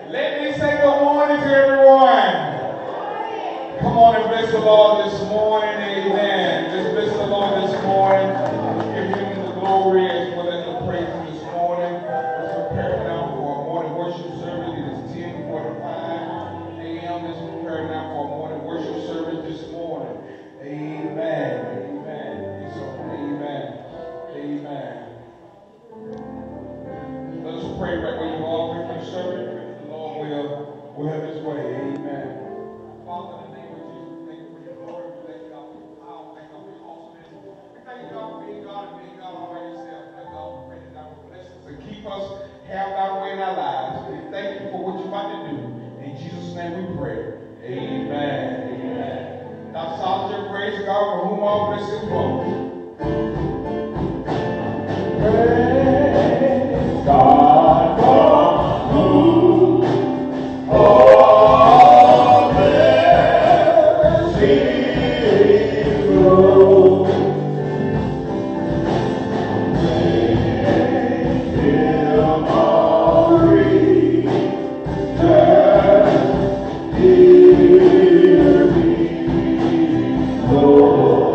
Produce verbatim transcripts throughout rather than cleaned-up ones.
Let me say good morning to everyone. Come on and bless the Lord this morning. Amen. Just bless the Lord this morning. Give him the glory as well as the praise this morning. We're preparing now for a morning worship service. It is ten forty-five a m Let's prepare now for a morning worship service this morning. Amen. Amen. So, amen. Amen. Let us pray right where you are. We're going to serve it. The Lord will, will have his way. Amen. Father, in the name of Jesus, thank you for your glory. We thank God for your power. Thank God for your awesomeness. We thank you, God, for being God and being God all by yourself. Thank God for praying that will bless us and keep us, have our way in our lives. We thank you for what you're about to do. In Jesus' name we pray. Amen. Amen. Now, soldier, praise God for whom all blessings flow. Praise God for whom all blessings flow. Praise Him, all creatures, hear me, Lord.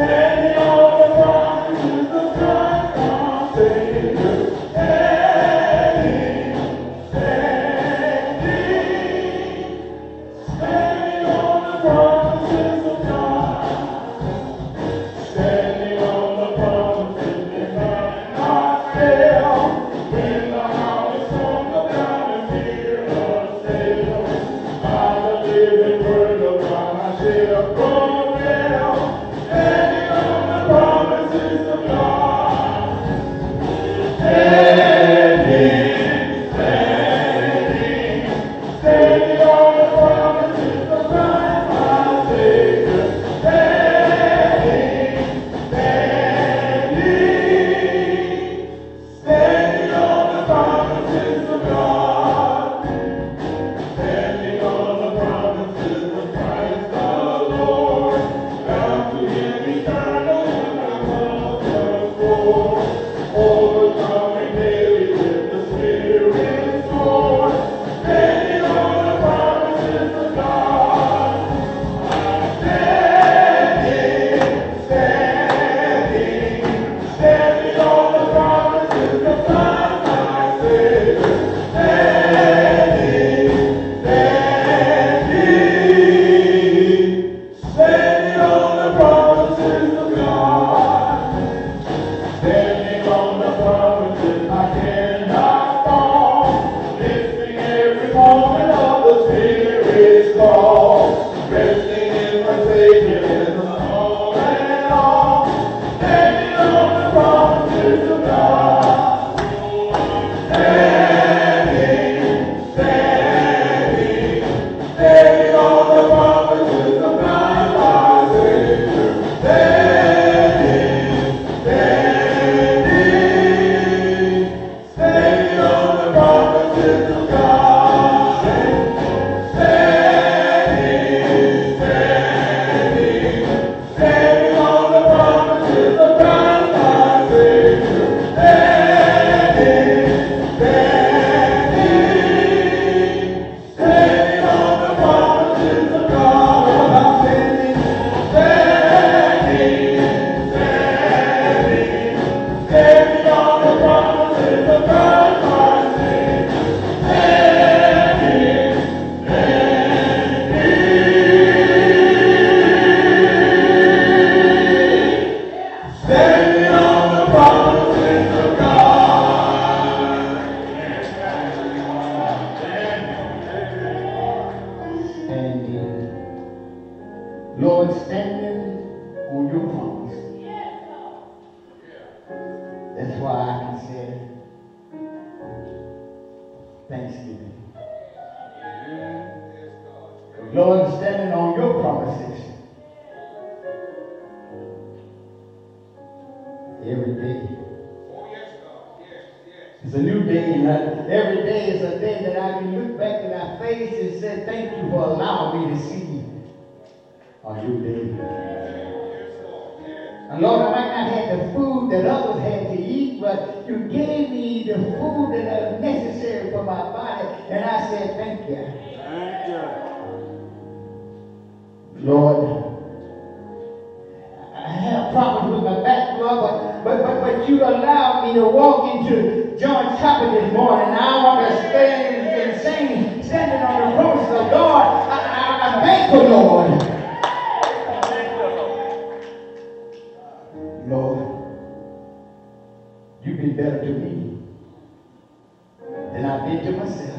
Standing on the promises of God, our Savior. Standing on the promises of God. Standing. Lord, standing on your promise. That's why I can say thanksgiving. Lord, standing on your promises. Every day. It's a new day, and I, every day is a day that I can look back at our face and say, thank you for allowing me to see a new day. And Lord, I might not have the food that others had to eat, but you gave me the food that is necessary for my body, and I said, thank you. Thank you. Lord, I have problems with my back, Lord, but, but, but, but you allowed me to walk into John chapel this morning. And I want to stand and sing, standing on the promises of God. I, I, I'm thankful, Lord. Lord, you've been better to me than I've been to myself.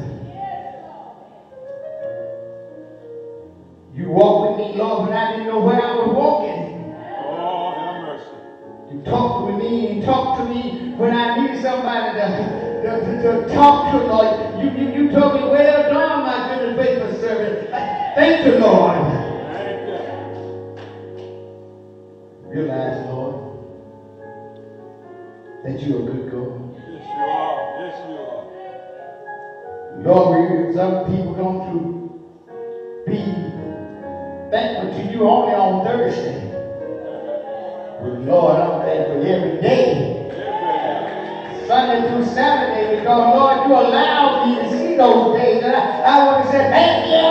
You walked with me, Lord, when I didn't know where I was walking. Oh, have mercy. You talked with me and talked to me when I needed somebody to, to, to, to talk to, Lord. You, you, you told me, well done, my good and faithful servant. Thank you, Lord. Thank you. Realize, Lord, that you're a good God. Yes, you are. Yes, you are. Lord, we, some people come to be thankful to you only on Thursday. But Lord, I'm thankful every day. Sunday through Saturday, because Lord, you allowed me to see those days. And I, I want to say thank you.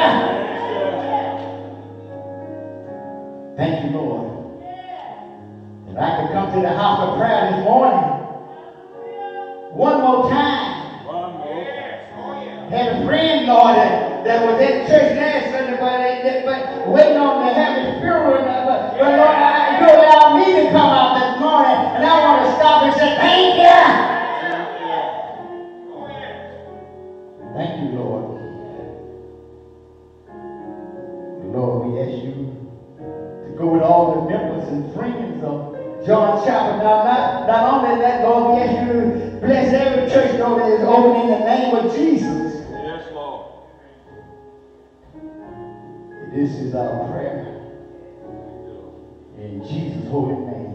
Thank you, Lord. If I could come to the house of prayer this morning one more time. One more. Had a friend, Lord, that, that was at church last Sunday, but, they, but waiting on to have his funeral. But, but Lord, I, you allowed me to come out this morning, and I want to stop and say thank you. Thank you, Lord. Lord, we ask you to go with all the members and friends of John Chapel. Now, not, not only that, Lord, we ask you to bless every church, Lord, that is open in the name of Jesus. Yes, Lord. This is our prayer. In Jesus' holy name.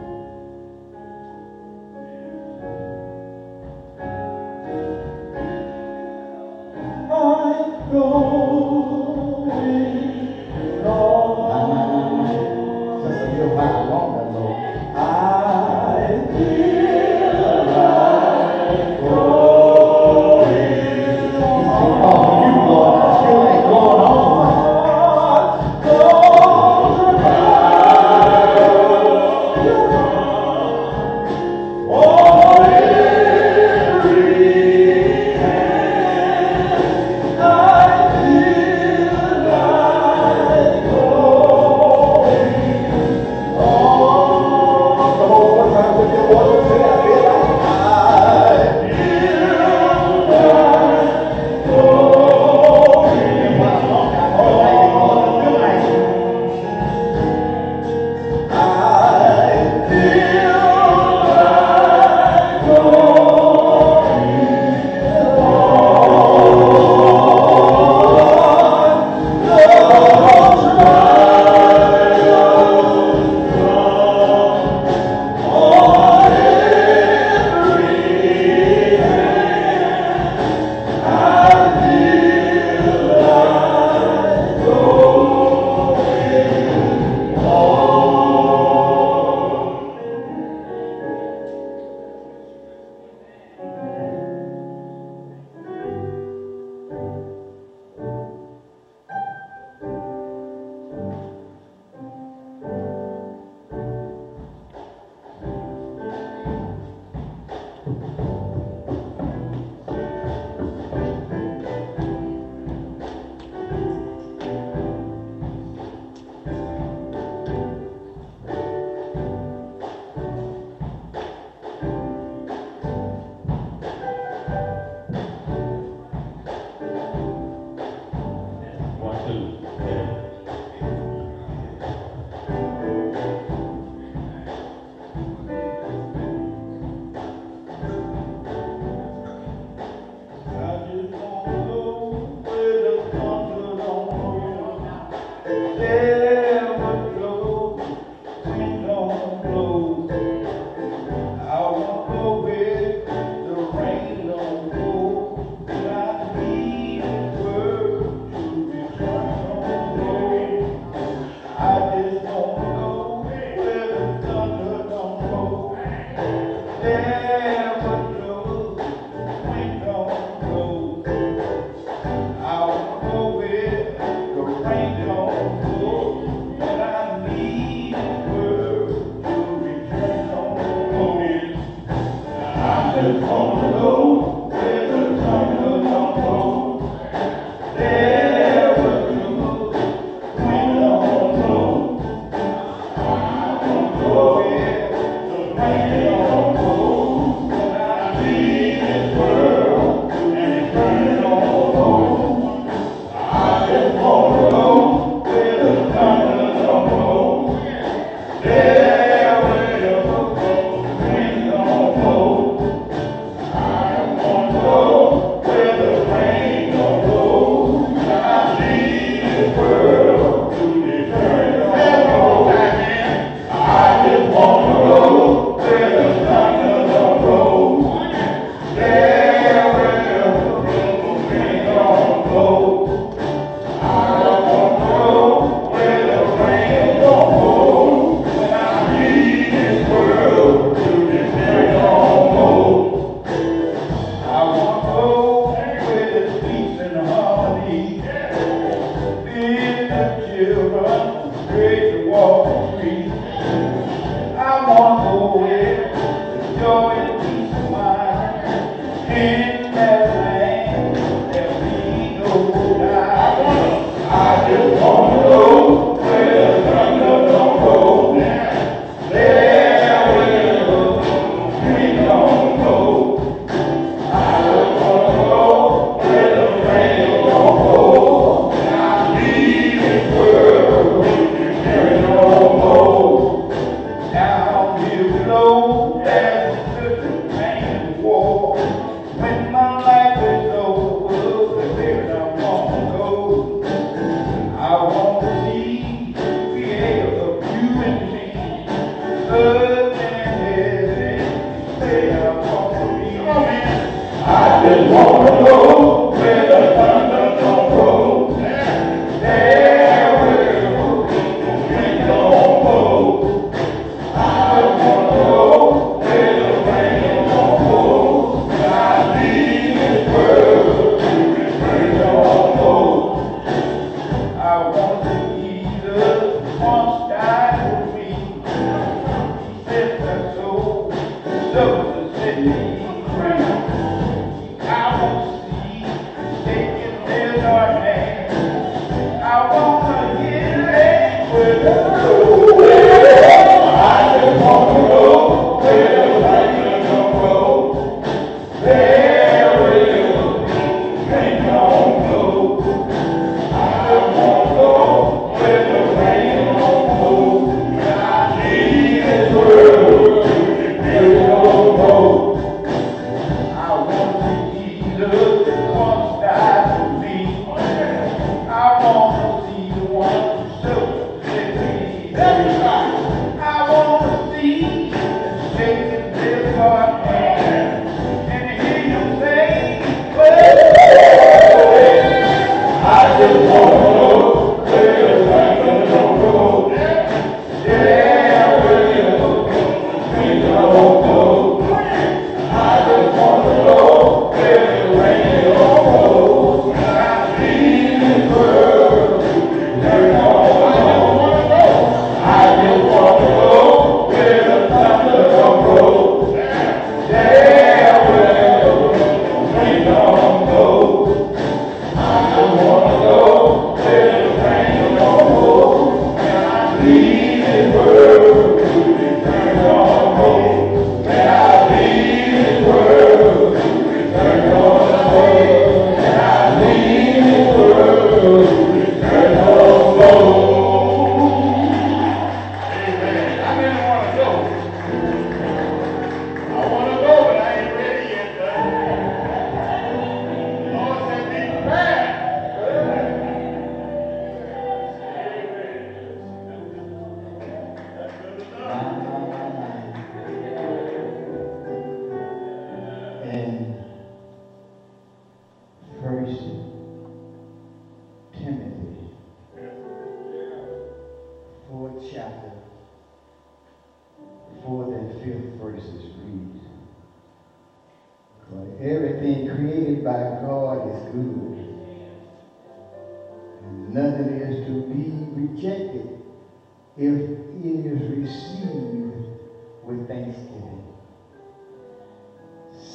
I'm going, Lord. Nah, nah, nah, nah. Just a little while longer, Lord. I feel like going. Oh, you, Lord, I feel like going on.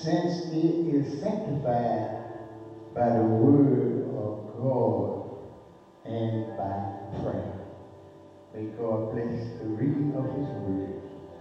since it is sanctified by the word of God and by prayer. May God bless the reading of his word.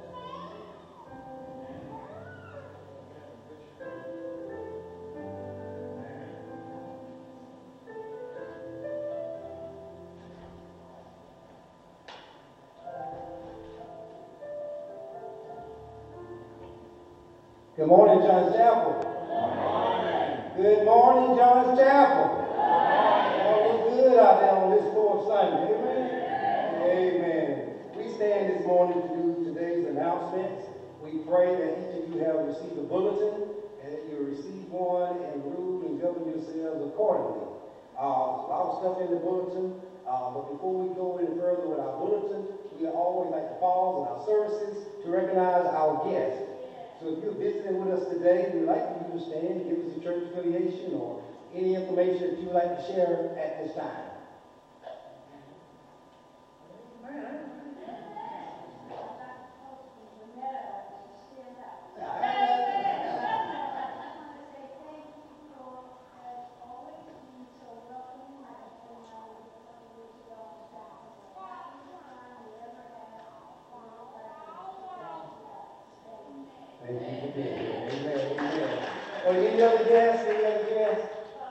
Good morning, John's Chapel. Good morning, John's Chapel. All look good out there on this fourth Sunday. Amen. Amen. We stand this morning to do today's announcements. We pray that each of you have received a bulletin and that you receive one and rule and govern yourselves accordingly. Uh, a lot of stuff in the bulletin, uh, but before we go any further with our bulletin, we always like to pause in our services to recognize our guests. So if you're visiting with us today, we'd like for you to stand and give us your church affiliation or any information that you would like to share at this time. Or any other guests? Any other guests?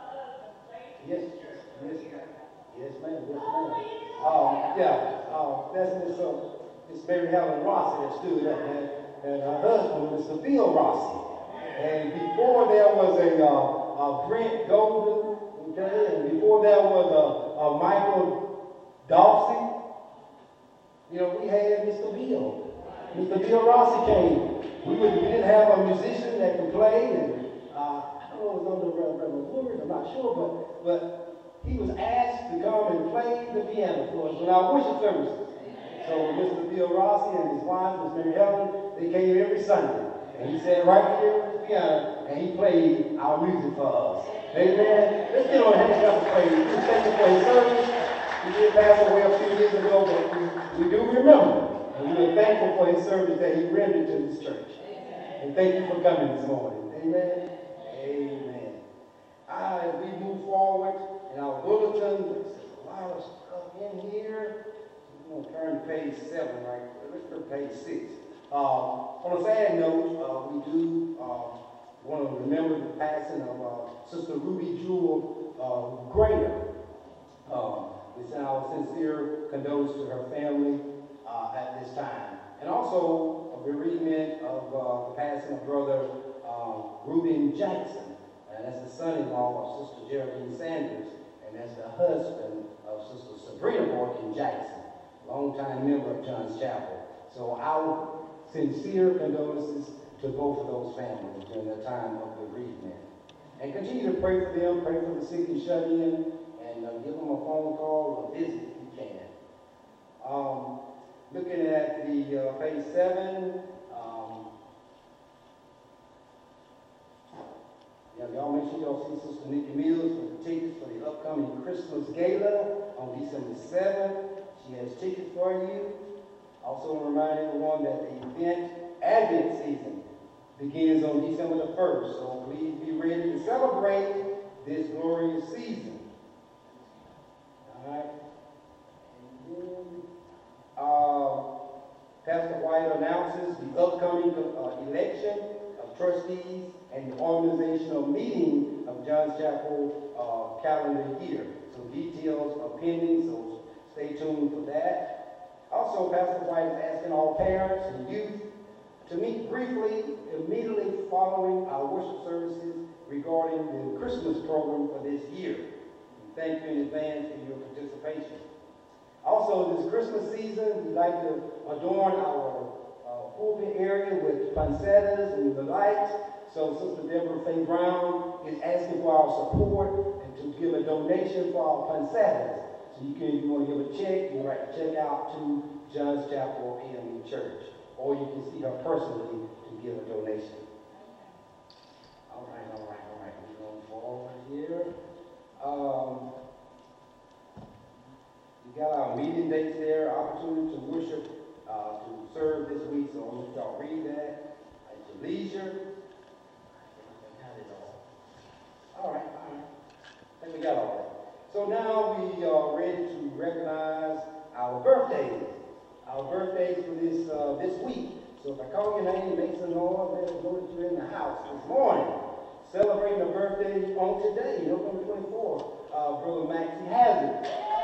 Yes, yes, yes, ma'am, yes, ma'am. Um, yeah, um, that's Miss uh, Miss Mary Helen Rossi that stood up there, and her husband, Mister Phil Rossi. And before there was a, uh, a Brent Golden, okay, and before there was a, a Michael Dawson, you know, we had Mister Bill. Mister Bill Rossi came. We, would, we didn't have a musician that could play, and uh, I don't know if it was under Reverend Woodward, I'm not sure, but, but he was asked to come and play the piano for us in our worship services. So Mister Bill Rossi and his wife, Miss Mary Helen, they came every Sunday. And he sat right here with the piano, and he played our music for us. Amen. Let's get on hand and praise. We thank him for his service. He did pass away a few years ago, but we, we do remember. And we are thankful for his service that he rendered to this church. And thank you for coming this morning. Amen. Amen. Uh, as we move forward in our bulletin, there's a lot of stuff in here. We're going to turn to page seven, right? Let's go to page six. Uh, on a sad note, uh, we do uh, want to remember the passing of uh, Sister Ruby Jewel uh, Grainer. Uh, we send our sincere condolences to her family uh, at this time. And also a bereavement of uh, the passing of Brother um, Reuben Jackson. And that's the son-in-law of Sister Geraldine Sanders. And that's the husband of Sister Sabrina Boykin Jackson, longtime member of John's Chapel. So our sincere condolences to both of those families during the time of bereavement. And continue to pray for them, pray for the sick and shut in, and uh, give them a phone call or a visit if you can. Um, looking at the uh, page seven, um, yeah, y'all make sure y'all see Sister Nikki Mills for the tickets for the upcoming Christmas Gala on December seventh. She has tickets for you. Also want to remind everyone that the event, Advent season, begins on December the first. So please be ready to celebrate this glorious season. All right. And then, uh, Pastor White announces the upcoming uh, election of trustees and the organizational meeting of John's Chapel uh, calendar year. So details are pending, so stay tuned for that. Also, Pastor White is asking all parents and youth to meet briefly immediately following our worship services regarding the Christmas program for this year. We thank you in advance for your participation. Also, this Christmas season, we'd like to adorn our uh, pulpit area with poinsettias and the lights. So Sister Deborah Faye Brown is asking for our support and to give a donation for our poinsettias. So you can, if you want to give a check, you can write a check out to John's Chapel A M E Church. Or you can see her personally to give a donation. All right, all right, all right. We're going forward here. Um, we got our meeting dates there, opportunity to worship, uh, to serve this week. So I'm going to let y'all read that at your leisure. All right, all right. I think we got all that. So now we are ready to recognize our birthdays. Our birthdays for this uh, this week. So if I call your name, make some noise, let us know that you're in the house this morning. Celebrating a birthday on today, November twenty-fourth, uh, Brother Maxie Hazard.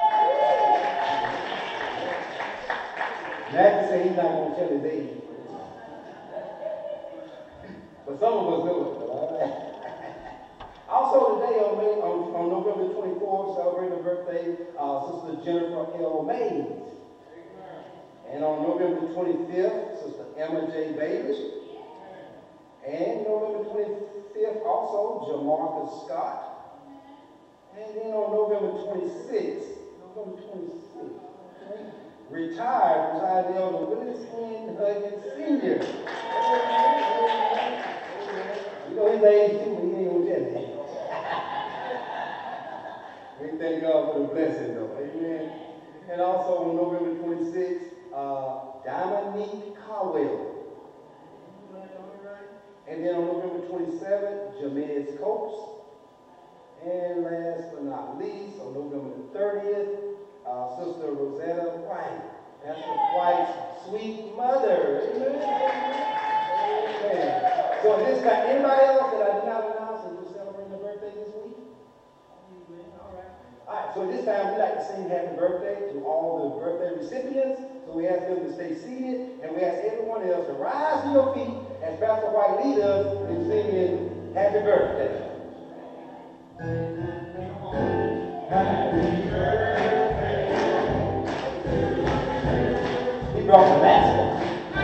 Maxie said he's not going to tell his age. But some of us know it, all right? Also today on, May, on, on November twenty-fourth, celebrating the birthday, uh, Sister Jennifer L. Mays. And on November twenty-fifth, Sister Emma J. Bailey. And November twenty-fifth, also, Jamarcus Scott. And then on November twenty-sixth, November twenty-sixth, okay, retired, retired Elder Willis N. Huggins Senior You know his age too, but he ain't gonna tell you. We thank God for the blessing, though. Amen. And also on November twenty-sixth, uh, Dominique Caldwell. And then on November twenty-seventh, Jamez Copes. And last but not least, on November thirtieth, uh, Sister Rosetta White. That's the White's sweet mother. Amen. Amen. So at this time, anybody else that I did not announce that you're celebrating a birthday this week? All right. All right, so this time we'd like to sing happy birthday to all the birthday recipients. So we ask them to stay seated, and we ask everyone else to rise to your feet as Pastor White leads us in singing happy birthday. Happy birthday. He brought the last one.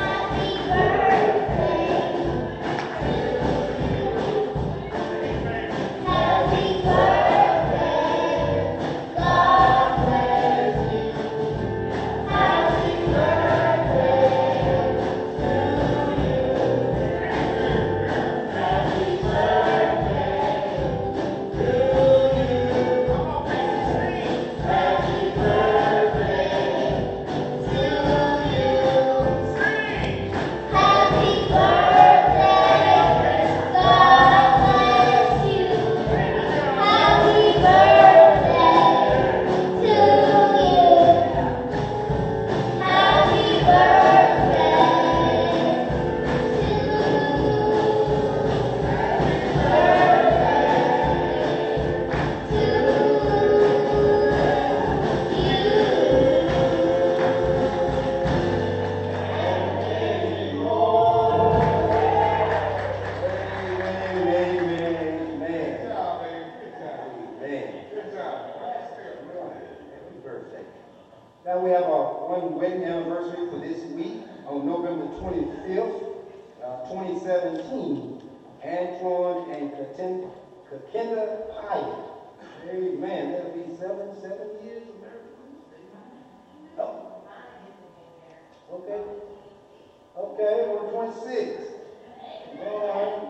Now we have our one wedding anniversary for this week on November twenty-fifth, uh, twenty seventeen. Antoine and Kakenda Pyatt. Amen. That'll be seven, seven years of marriage. Oh. Okay. Okay, on twenty-six. All right.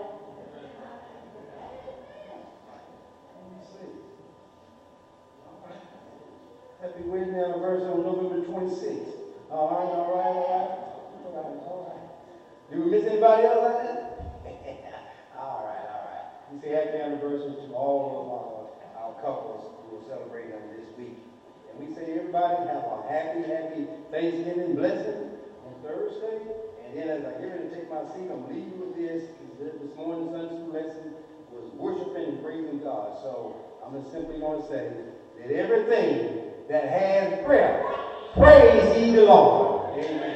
Happy wedding anniversary on November twenty-sixth. All right, all right, all right. All right, all right. Did we miss anybody else out there? all right, all right. We say happy anniversary to all of our, our couples who are celebrating on this week. And we say everybody have a happy, happy Thanksgiving blessing on Thursday. And then as I get ready to take my seat, I'm leaving with this. This morning's Sunday school lesson was worshiping and praising God. So I'm just simply going to say that everything that has prayer, praise ye the Lord. Amen.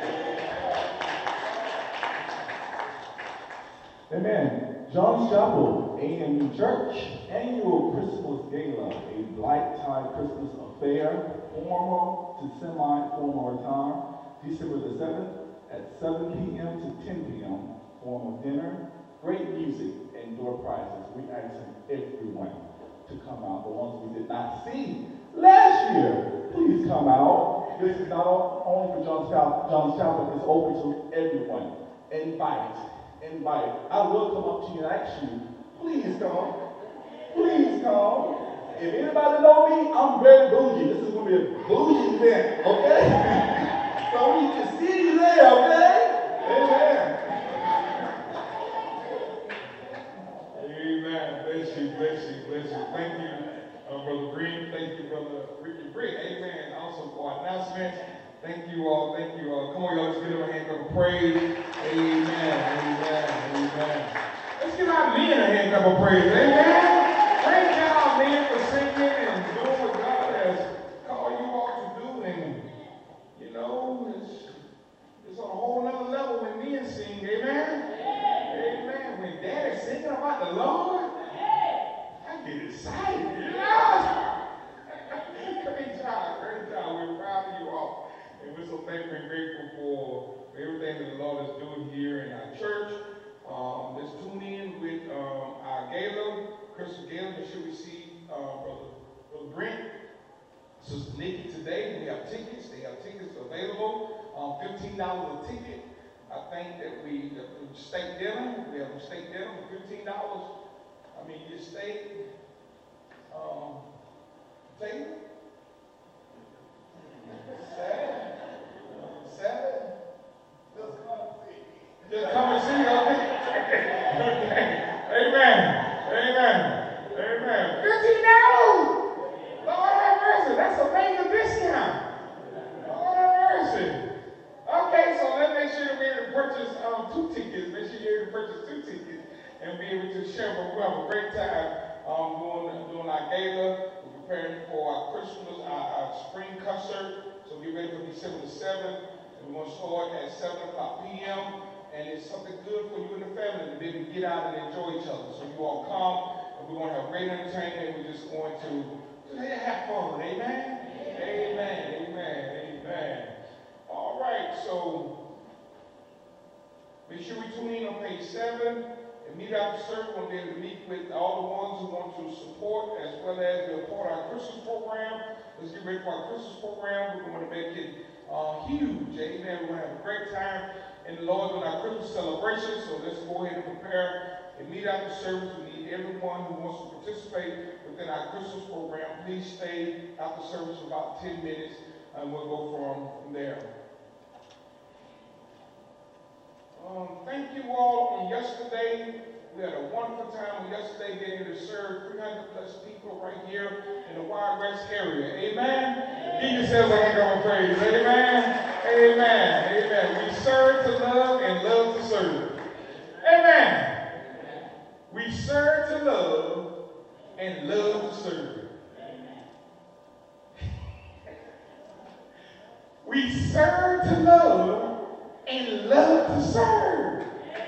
Amen. John's Chapel, A M U Church, annual Christmas Gala, a black-tie Christmas affair, formal to semi-formal attire, December the seventh at seven p m to ten p m Formal dinner, great music, and door prizes. We ask everyone to come out. The ones we did not see last year, please come out. This is not only for John's Chapel, John's Chapel, it's open to everyone. Invite, invite. I will come up to you and ask you, please come. Please come. If anybody know me, I'm very bougie. This is going to be a bougie event, okay? So we can see you there, okay? Amen. Amen. Thank you, uh, Brother Green. Thank you, Brother Ricky Brick. Amen. Also for announcements. Thank you all. Thank you all. Come on, y'all. Let's give them a hand clap of praise. Amen. Amen. Amen. Let's give our men a hand clap of praise. Amen. Great job, men, for singing and doing what God has called you all to do. And, you know, it's, it's on a whole nother level when men sing. Amen. Amen. When Daddy's singing about the Lord, I get excited. You know? Great job. Great job. We're proud of you all. And we're so thankful and grateful for everything that the Lord is doing here in our church. Um, let's tune in with um, our gala, Christmas gala that should receive uh, Brother, Brother Brent, Sister Nikki today. We have tickets. They have tickets available. Um, fifteen dollars a ticket. I think that we, the steak dinner, we have a steak dinner for fifteen dollars. I mean, you steak, um, table, salad, salad. Just come and see, okay? Okay. Amen. Amen. Amen. fifteen dollars. Lord have mercy. That's a major discount. Lord have mercy. Okay, so let's make sure that we're able to purchase um, two tickets. Make sure you're able to purchase two tickets and be able to share. But we'll have a great time um, doing, doing our gala. We're preparing for our Christmas, our, our spring concert. So get ready for December the seventh. And we're going to start at seven o'clock p m And it's something good for you and the family to be able to get out and enjoy each other. So you all come, and we're going to have great entertainment. We're just going to just have fun. Amen? Amen. Amen. Amen. All right, so make sure we tune in on page seven. And meet after service. We're going to be able to meet with all the ones who want to support as well as be a part of our Christmas program. Let's get ready for our Christmas program. We're going to make it uh, huge. Amen. We're going to have a great time in the Lord on our Christmas celebration. So let's go ahead and prepare and meet after service. We need everyone who wants to participate within our Christmas program. Please stay after service for about ten minutes, and we'll go from, from there. Um, thank you all on yesterday. We had a wonderful time on yesterday being able to serve three hundred plus people right here in the Wild West area. Amen. Give yourselves a hand of praise. Amen. Amen. Amen. We serve to love and love to serve. Amen. We serve to love and love to serve. We serve to love and love to serve.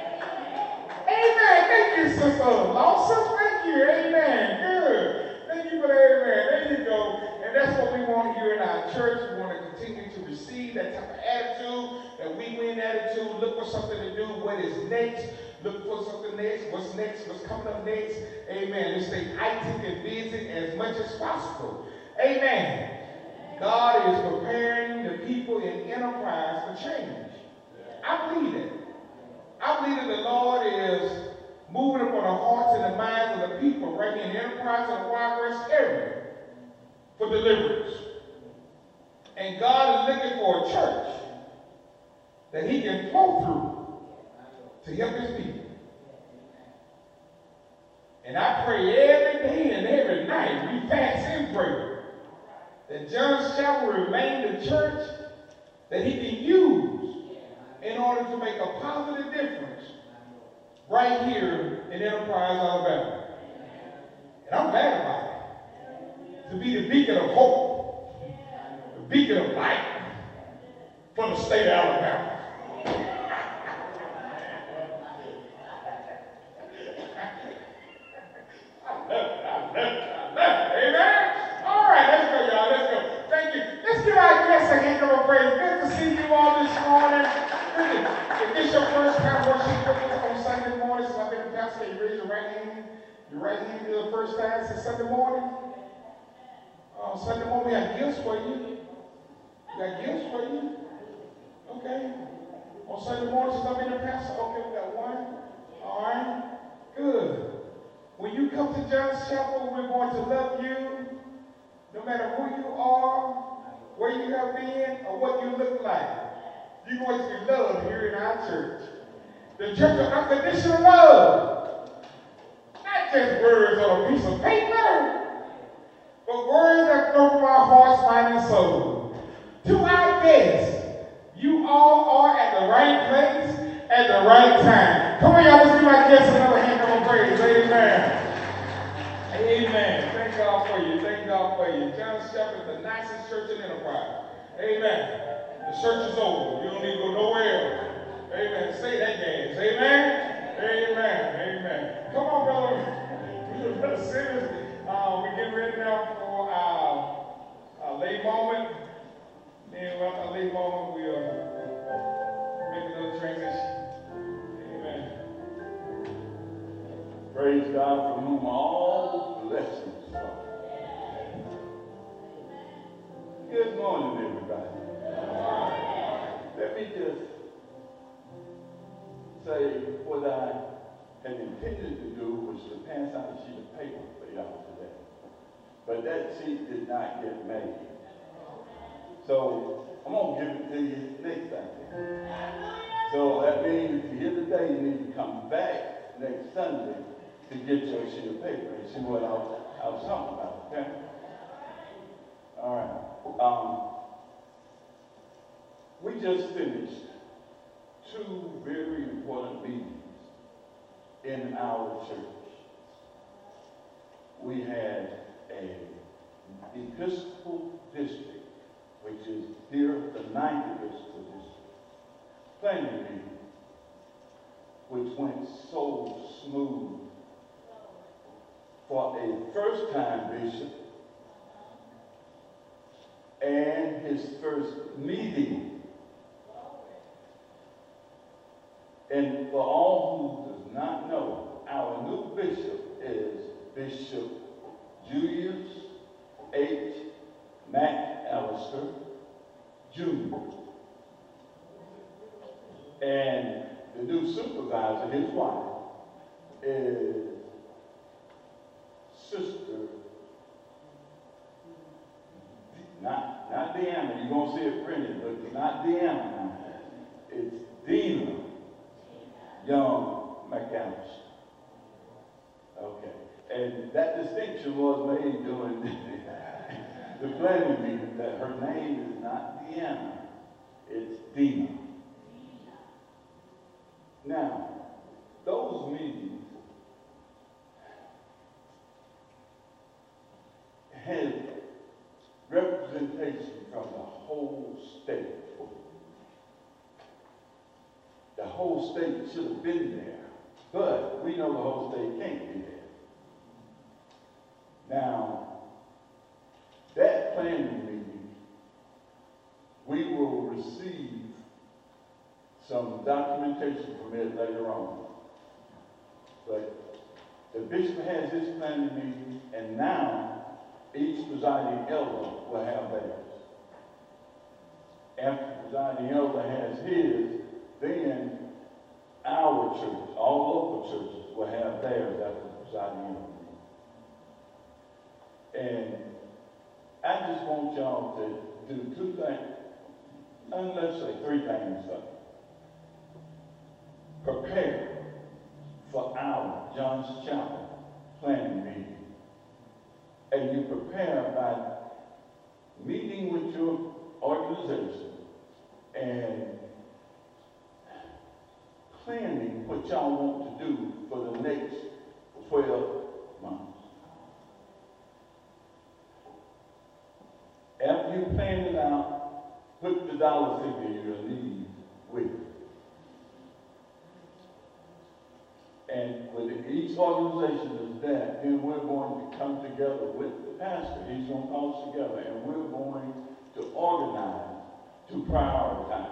Amen. Thank you, Sister Lawson. Thank you. Amen. Good. Thank you for that. Amen. There you go. And that's what we want here in our church. We want to continue to receive that type of attitude, that we win attitude. Look for something to do. What is next? Look for something next. What's next? What's coming up next? Amen. And stay active and busy as much as possible. Amen. God is preparing the people in Enterprise for change. I believe it. I believe that the Lord is moving upon the hearts and the minds of the people right here in Enterprise and the Wild West area for deliverance. And God is looking for a church that he can flow through to help his people. And I pray every day and every night, we fast and pray, that John shall remain the church that he can use in order to make a positive difference right here in Enterprise, Alabama. And I'm glad about it. To be the beacon of hope, the beacon of light for the state of Alabama. I love it, I love it, I love it. Amen? All right, let's go, y'all, let's go. Thank you. Let's give our guests a hand of praise. Good to see you all this morning. If this is your first time worshiping with us on Sunday morning, so I've been a pastor, you raise your right hand. Your right hand is the first time since Sunday morning. Uh, Sunday morning, we have gifts for you. We got gifts for you. Okay. On Sunday morning, since I've been a pastor, okay, we got one. All right. Good. When you come to John's Chapel, we're going to love you, no matter who you are, where you have been, or what you look like. You're going to be loved here in our church. The church of unconditional love. Not not just words on a piece of paper, but words that flow from our hearts, mind, and soul. To our guests, you all are at the right place at the right time. Come on, y'all, let's give our guests another hand of praise. Amen. Amen. Thank God for you. Thank God for you. John Shepherd, the nicest church in Enterprise. Amen. The church is over. You don't need to go nowhere else. Amen. Say that, guys. Amen. Amen. Amen. Come on, brother. Brother Simmons. Uh, we're getting ready now for our, our late moment. Then after our late moment, we'll make another transition. Amen. Praise God, from whom all blessings flow. Good morning, everybody. Let me just say what I had intended to do was to pass out a sheet of paper for y'all today. But that sheet did not get made. So I'm going to give it to you next Sunday. So that means if you're here today, you need to come back next Sunday to get your sheet of paper and see what I was, I was talking about, okay? All right. Um, we just finished two very important meetings in our church. We had an Episcopal district, which is here the ninth Episcopal district, planning meeting, which went so smooth for a first-time bishop and his first meeting. And for all who does not know, our new bishop is Bishop Julius H. McAllister, Junior And the new supervisor, his wife, is Sister, not, not Deanna, you're going to see it printed, but it's not Deanna. It's Dina Young McAllister. Okay. And that distinction was made during the planning meeting that her name is not Deanna, it's Dina. Now, those meetings had representation from the whole state. The whole state should have been there, but we know the whole state can't be there. Now, that planning meeting, we will receive some documentation from it later on. But the bishop has his planning meeting, and now each presiding elder will have theirs. After the presiding elder has his, then our church, all local churches, will have theirs after the presiding elder meeting. And I just want y'all to do two things, and let's say three things. Prepare for our John's Chapel planning meeting. And you prepare by meeting with your organization and planning what y'all want to do for the next twelve months. After you plan it out, put the dollar figure you'll need with it. And with each organization is that, then we're going to come together with the pastor. He's going to call us together, and we're going to organize, to prioritize.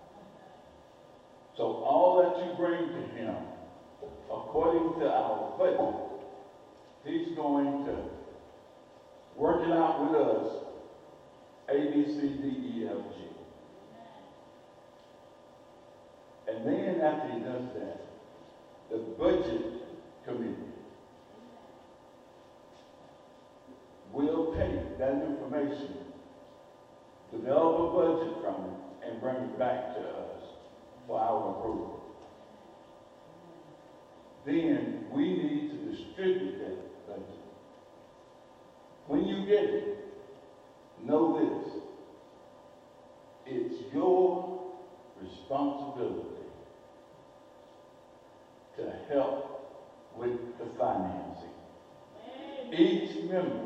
So all that you bring to him, according to our budget, he's going to work it out with us, A, B, C, D, E, F, G. And then after he does that, the budget committee will take that information, develop a budget from it, and bring it back to us for our approval. Then we need to distribute that budget. When you get it, know this. It's your responsibility to help with the financing. Each member,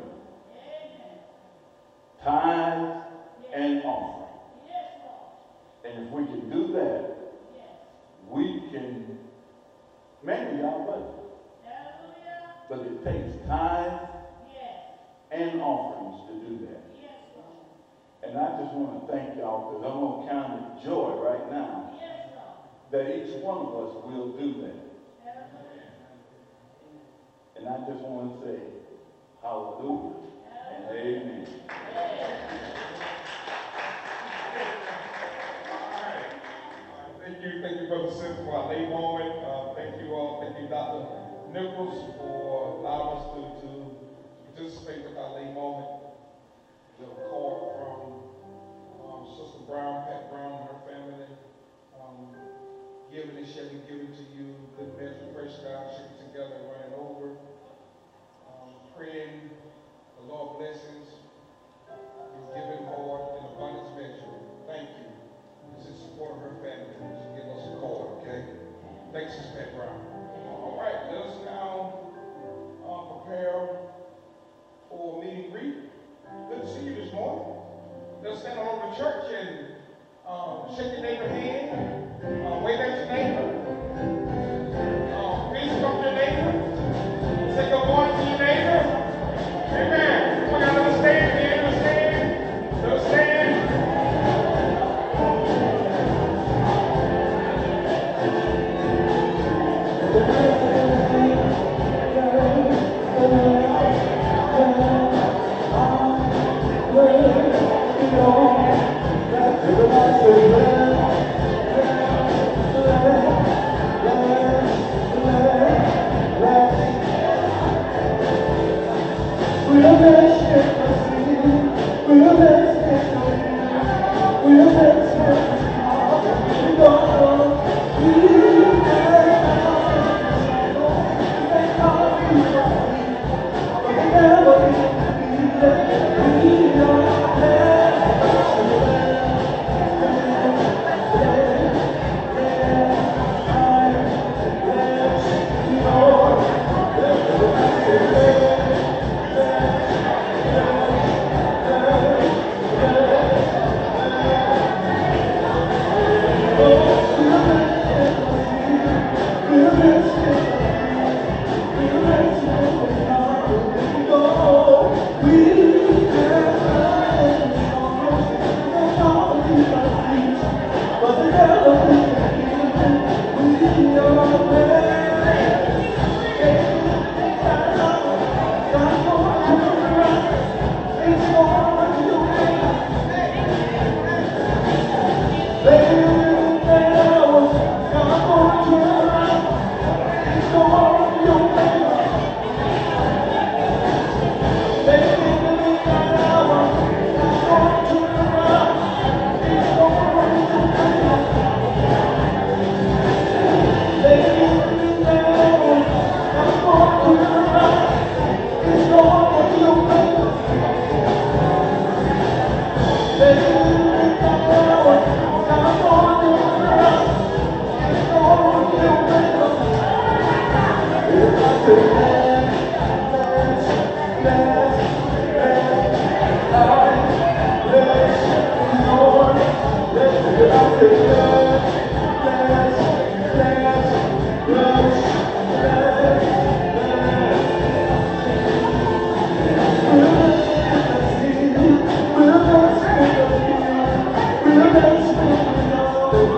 tithe and offering. And if we can do that, we can manage our budget. But it takes tithe and offerings to do that. And I just want to thank y'all, because I'm going to count it joy right now that each one of us will do that. And I just want to say hallelujah and amen. Thank you, thank you, Brother Sims, for our late moment. Uh, thank you all, thank you, Doctor Nichols, for allowing us to, to participate with our late moment. We have a call from um, Sister Brown, Pat Brown, and her family. Um, giving it shall be given to you. Good measure, praise God, shake it together, running over. Um, praying the Lord blessings. You're giving more in abundance measure. Thank you. This is support of her family. She give us a call, okay? Thanks, Sister Pat Brown. All right, let us now uh, prepare for a meet and greet. Good to see you this morning. Let's stand all over the church and um, shake your neighbor's hand, uh, wave at your neighbor, uh, please come to your neighbor, say good morning to your neighbor. Amen. We gotta understand, be able to stand, understand.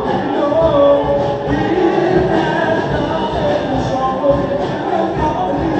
Oh,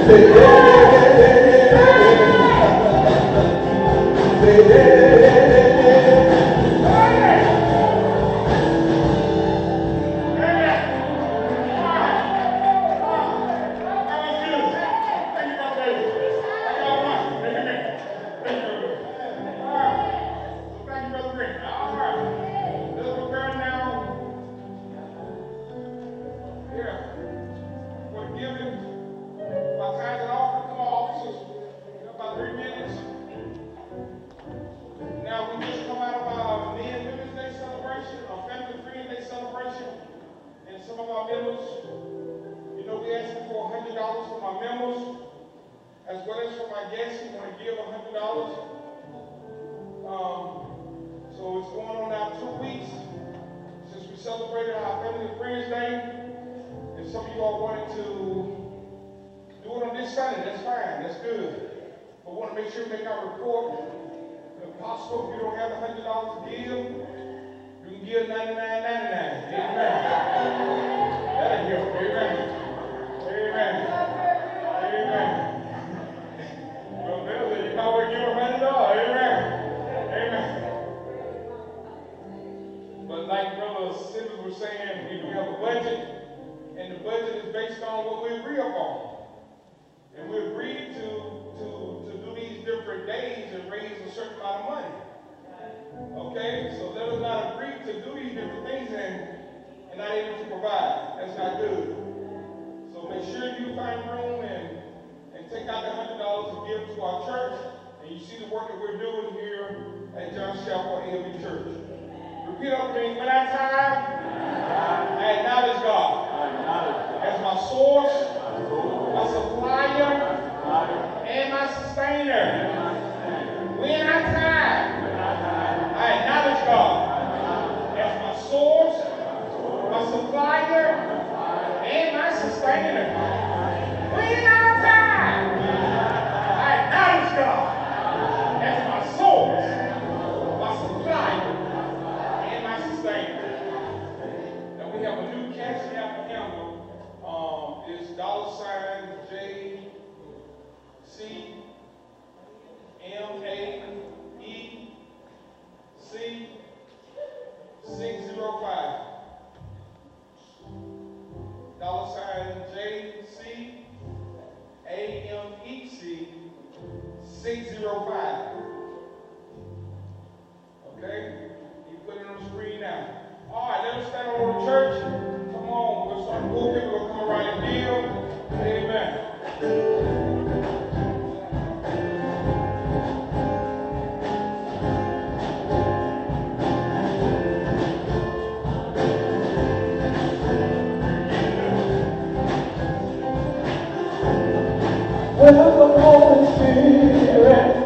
Welcome, Holy Spirit.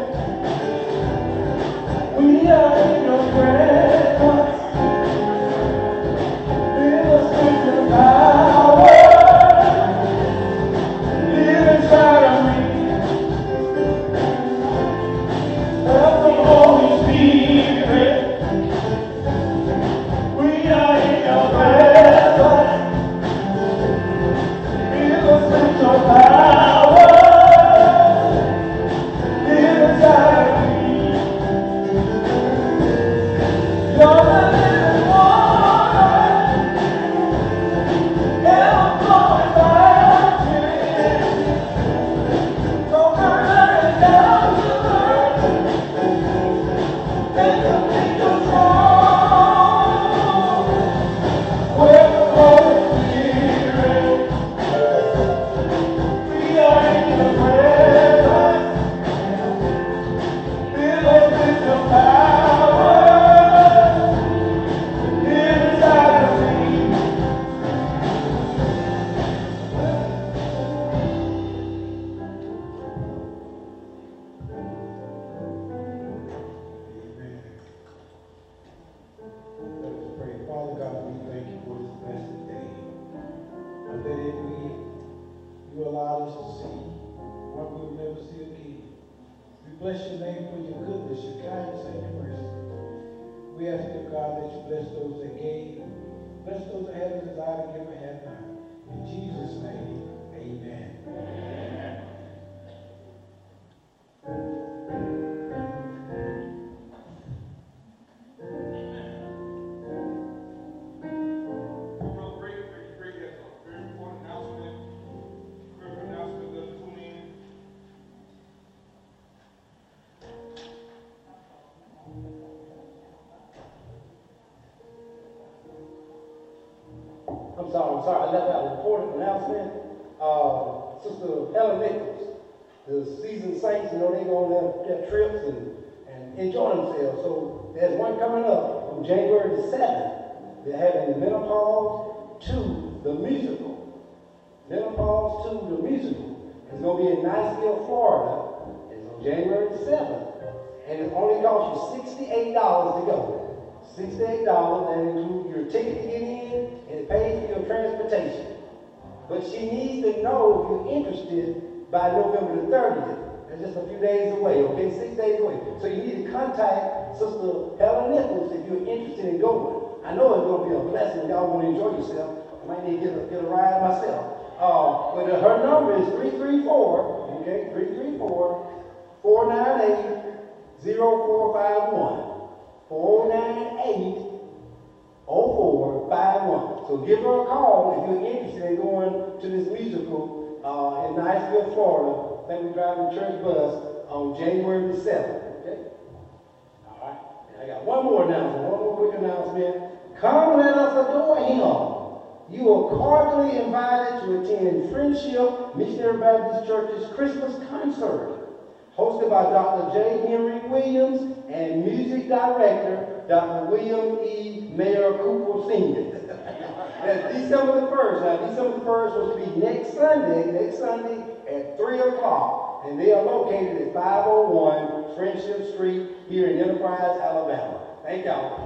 We are in your presence. Fill us with your power. Live inside of me. Welcome, Holy Spirit. We are in your presence. Fill us with your power. In Jesus' name, amen. Amen. sorry, I'm sorry, I left out an important announcement. Uh, Sister Helen Nichols, the seasoned saints, you know, they go on their, their trips and, and enjoy themselves. So there's one coming up on January the seventh. They're having the Menopause to the musical. Menopause to the musical. It's going to be in Niceville, Florida. It's on January the seventh. And it only costs you sixty-eight dollars to go. sixty-eight dollars, that includes your ticket to get in, and it pays for your transportation. But she needs to know if you're interested by November the thirtieth. That's just a few days away, okay? Six days away. So you need to contact Sister Helen Nichols if you're interested in going. I know it's going to be a blessing. Y'all want to enjoy yourself. I might need to get a, get a ride myself. Uh, but uh, her number is three three four, okay? three three four, four nine eight, zero four five one. four nine eight, zero four five one. So give her a call if you're interested in going to this musical uh, in Niceville, Florida. I think we're driving the church bus on January the seventh. Okay? All right. And I got one more announcement, one more quick announcement. Come let us adore him. You are cordially invited to attend Friendship Missionary Baptist Church's Christmas concert, hosted by Doctor J. Henry Williams and music director Doctor William E. Mayor Cooper Senior That's December the first. Now, December the first was to be next Sunday, next Sunday at three o'clock. And they are located at five oh one Friendship Street here in Enterprise, Alabama. Thank y'all.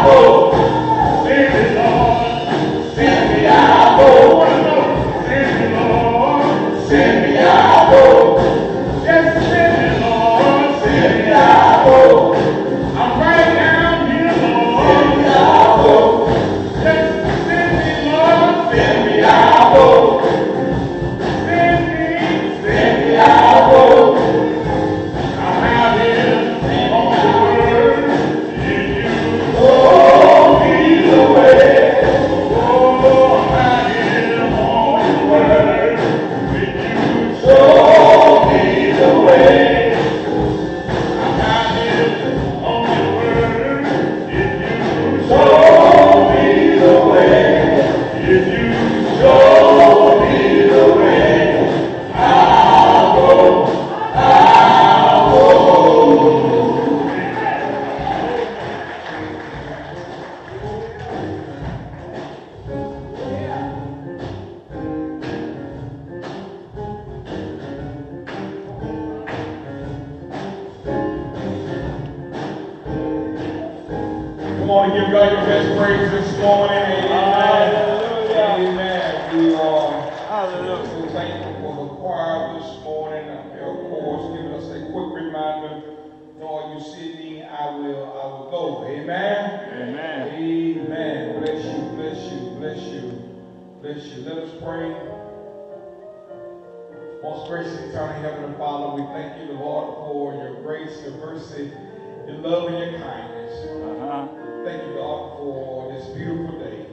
Come on and give God your best praise this morning. Amen. Amen. We are so thankful for the choir this morning. They're, of course, giving us a quick reminder. Lord, you send me, I will, I will go. Amen. Amen. Amen. Bless you, bless you, bless you, bless you. Let us pray. Most gracious, eternal Heavenly Father, we thank you, Lord, for your grace, your mercy, your love, and your kindness. Uh-huh. Thank you, God, for this beautiful day.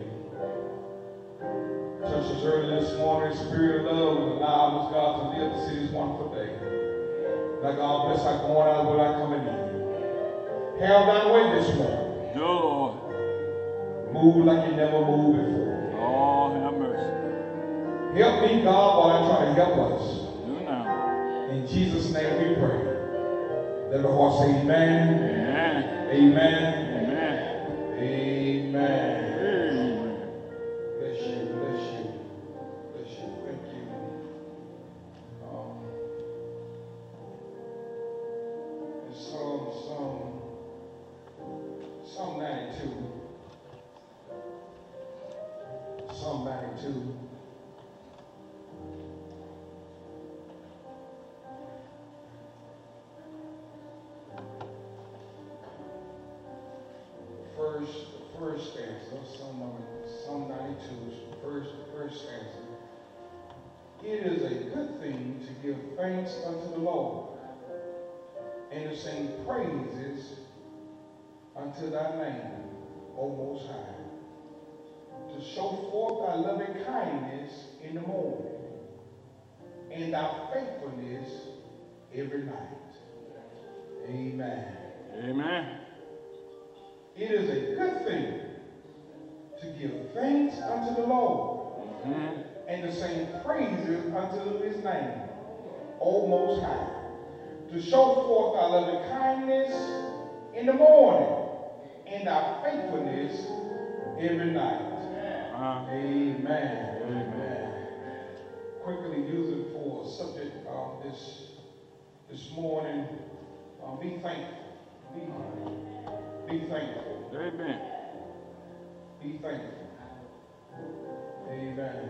Touch us early this morning, Spirit of love, and allow us, God, to live to see this wonderful day. Now, God, bless our going out, will I coming in. Have thy way this morning. No, Lord. Move like you never moved before. Oh, have mercy. Help me, God, while I try to help us. Do now. In Jesus' name we pray. Let the heart say amen. Amen. Amen. Amen. Amen. Amen. Bless you, bless you, bless you. Thank you. Um, it's Psalm, Psalm, Psalm ninety-two. Psalm ninety-two. First, the first stanza, Psalm, Psalm ninety-two, first, first stanza. It is a good thing to give thanks unto the Lord and to sing praises unto thy name, O Most High, to show forth thy loving kindness in the morning and thy faithfulness every night. Amen. Amen. It is a good thing to give thanks unto the Lord Mm-hmm. and to sing praises unto his name, O Most High, to show forth thy loving kindness in the morning and thy faithfulness every night. Uh-huh. Amen. Amen. Quickly use it for a subject of this this morning. Uh, be thankful. Be, be thankful. Amen. Be thankful. Amen.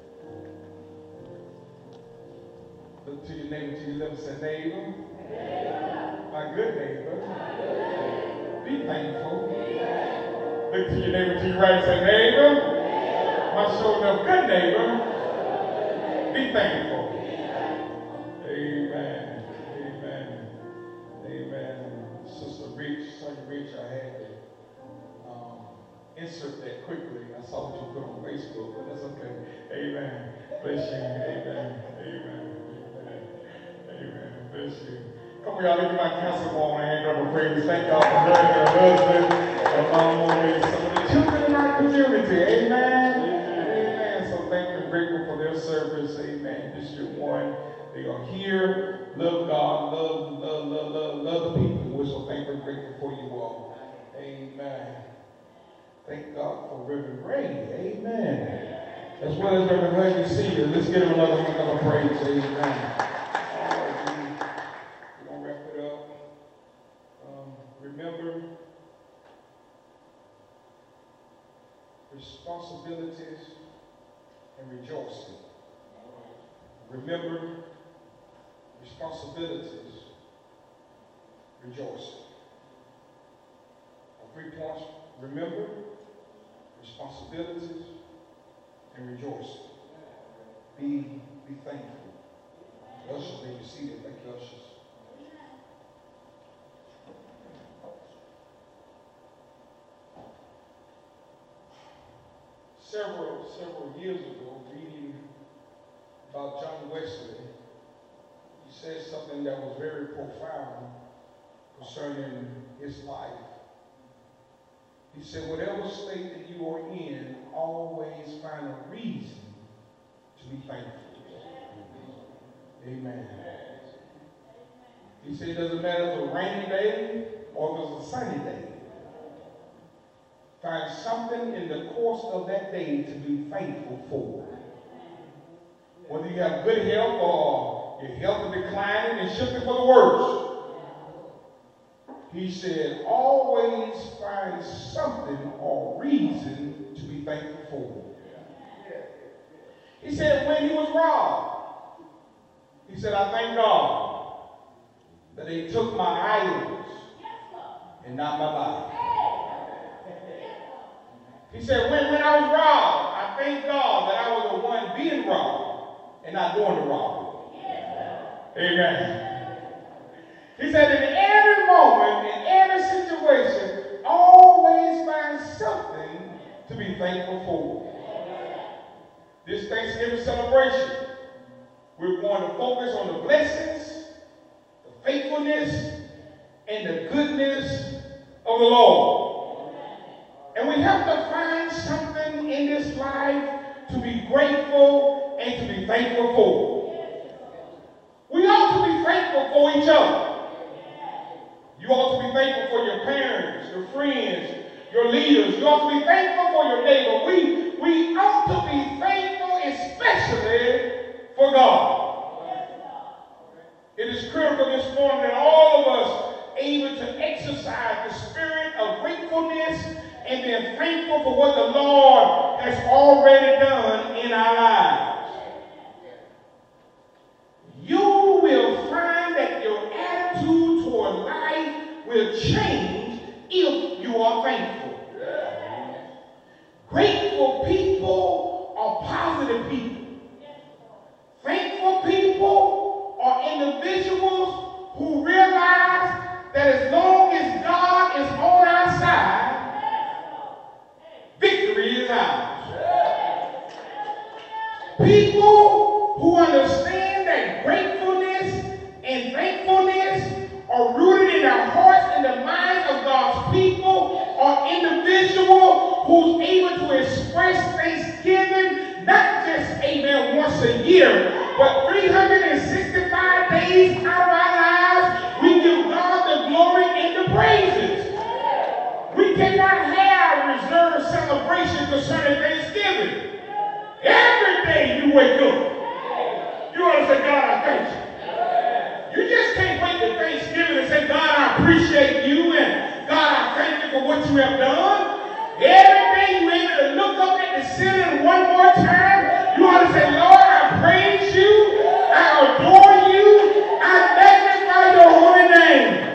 Look to your neighbor, to your left, say, neighbor. My good neighbor. Be thankful. Look to your neighbor, to your right, say, neighbor. My show enough good neighbor. Be thankful. Amen. Amen. Amen. Sister Rich, Sister Rich, I had to um, insert that quickly. I saw what you put on Facebook, but that's okay. Amen. Bless you. Amen. Amen. Amen. Amen. Bless you. Come on, y'all. Let me my counsel on and hand up a praise. Thank y'all for joining your husband and mom and some of the children in our community. Amen. Amen. So thank you and grateful for their service. Amen. This year one. They are here. Love God. Love, love, love, love, love the people. We're so thankful and grateful for you all. Amen. Thank God for Reverend Ray. Amen. As well as Reverend Ray, you see you. Let's get him another, another praise. Amen. All right, we, we're going to wrap it up. Um, remember, responsibilities, and rejoicing. Remember, responsibilities, rejoicing. Three points. Remember, responsibilities, and rejoicing. Be, be thankful. Ushers, may be seated. Thank you, ushers. Several, several years ago, reading about John Wesley, he said something that was very profound concerning his life. He said, whatever state that you are in, always find a reason to be thankful. Amen. He said, it doesn't matter if it's a rainy day or if it's a sunny day. Find something in the course of that day to be thankful for. Whether you have good health or your health is declining and shifting for the worse. He said, always find something or reason to be thankful for. He said, when he was robbed, he said, I thank God that they took my idols and not my body. He said, when, when I was robbed, I thank God that I was the one being robbed and not going to rob it. Amen. He said, in every moment, in every situation, always find something to be thankful for. This Thanksgiving celebration, we're going to focus on the blessings, the faithfulness, and the goodness of the Lord. And we have to find something in this life to be grateful and to be thankful for. We ought to be thankful for each other. You ought to be thankful for your parents, your friends, your leaders. You ought to be thankful for your neighbor. We, we ought to be thankful especially for God. It is critical this morning that all of us are able to exercise the spirit of gratefulness and being thankful for what the Lord has already done in our lives. You will find that your attitude toward life will change if you are thankful. Grateful people are positive people. Thankful people are individuals who realize that as long as God is on our side, victory is ours. People who understand that gratefulness and thankfulness are rooted in our hearts and the minds of God's people are individuals who's able to express thanksgiving not just, amen, once a year, but three hundred sixty-five days out of our lives, we give God the glory and the praises. We cannot have reserved celebration concerning Thanksgiving. Every day you wake up, you ought to say, God, I thank you. You just can't wait to Thanksgiving and say, God, I appreciate you, and God, I thank you for what you have done. Every day you're able to look up at the ceiling one more time, you ought to say, Lord, I praise you, I adore you, I magnify your holy name.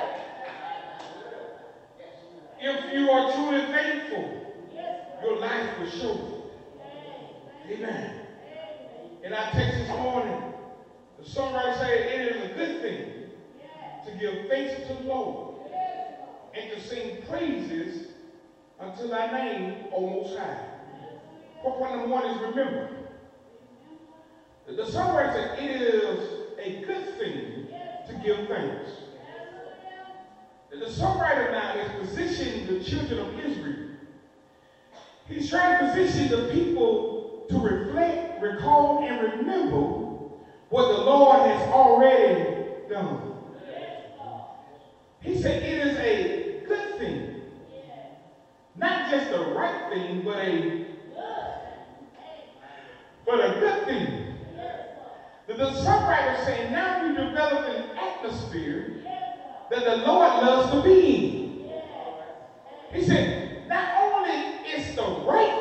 If you are truly thankful, your life will show it. Amen. In our text this morning, the songwriter said, it is a good thing to give thanks to the Lord and to sing praises until thy name, O Most High. Point number one is remember. The, the songwriter said, it is a good thing to give thanks. The, the songwriter now is positioning the children of Israel. He's trying to position the people to reflect, recall, and remember what the Lord has already done. He said it is a good thing. Not just the right thing, but a but a good thing. The, the songwriter saying now we develop an atmosphere that the Lord loves to be in. He said not only is the right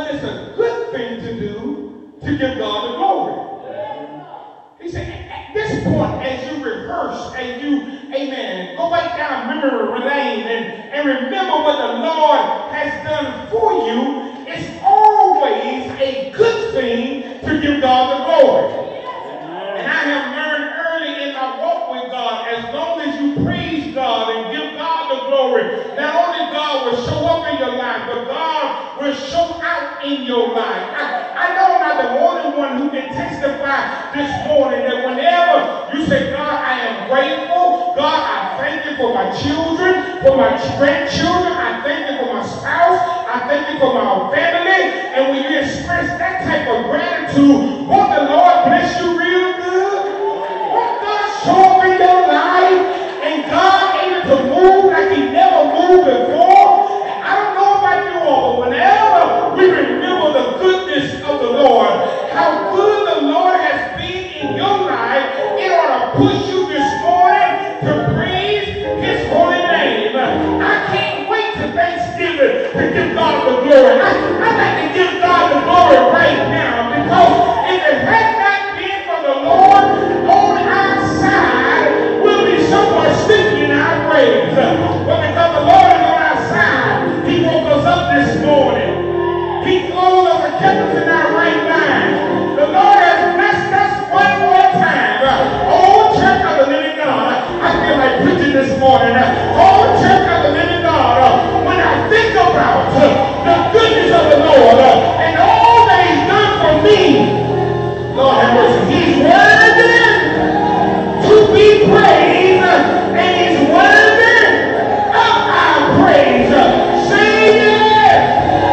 it's a good thing to do to give God the glory. He said, at this point, as you rehearse and you, amen, go back down memory lane and, and remember what the Lord has done for you, it's always a good thing to give God the glory. And I have learned early in my walk with God, as long as you praise God and give God the glory, not only God will show up in your life, but God will show out in your life. I, I know I'm not the only one who can testify this morning that whenever you say, God, I am grateful, God, I thank you for my children, for my grandchildren, I thank you for my spouse, I thank you for my family, and when you express that type of gratitude, won't the Lord bless you real good? Won't God show up in your life and God able to move like he never moved before? I don't know about you all, but whenever we remember the goodness of the Lord, how good the Lord has been in your life, it ought to push you this morning to praise his holy name. I can't wait to Thanksgiving to give God the glory. I, I'd like to give God the glory right now, because if it had not been for the Lord on our side, we'll be somewhere sleeping in our graves. But because the Lord is on our side, he woke us up this morning. He clothed us and kept us in our right mind. The Lord has blessed us one more time. Oh, church of the living God, I feel like preaching this morning. Oh, church of the living God, when I think about the goodness of the Lord and all that he's done for me, Lord have mercy, he's worthy to be praised, and he's worthy of our praise. Say yes.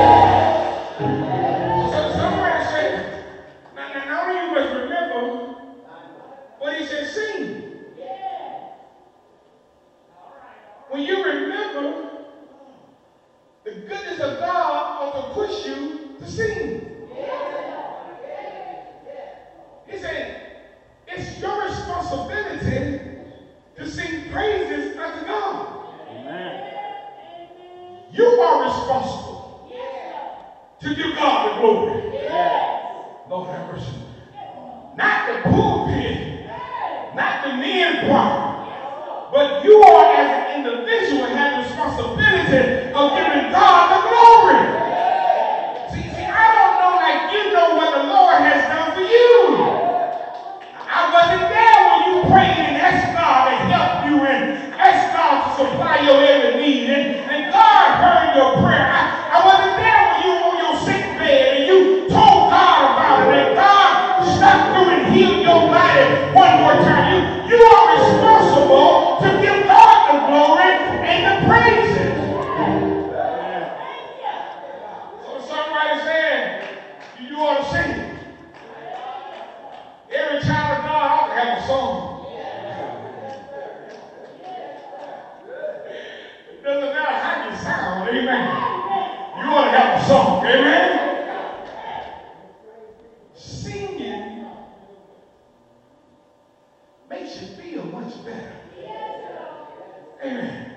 So somebody said, now, now, now you must remember what he said, sing. When you remember the goodness of God ought to push you to sing. He said, it's your responsibility to sing praises unto God. Amen. You are responsible to give God the glory. Lord have mercy. Not the pulpit, not the men choir, but you are as an individual have the responsibility of giving God the glory. See, see, I don't know like you know what the Lord has done for you. I wasn't there when you prayed and asked God to help you and asked God to supply your every need. And, and God heard your prayer. I, I wasn't there when you were on your sick bed and you told God about it. And God stopped through and healed your body one more time. You, you are responsible to give God the glory and the praises. So the songwriter said, you, you ought to sing. Every child of God ought to have a song. It doesn't matter how you sound, amen. You ought to have a song, amen. Singing makes you feel much better. Amen.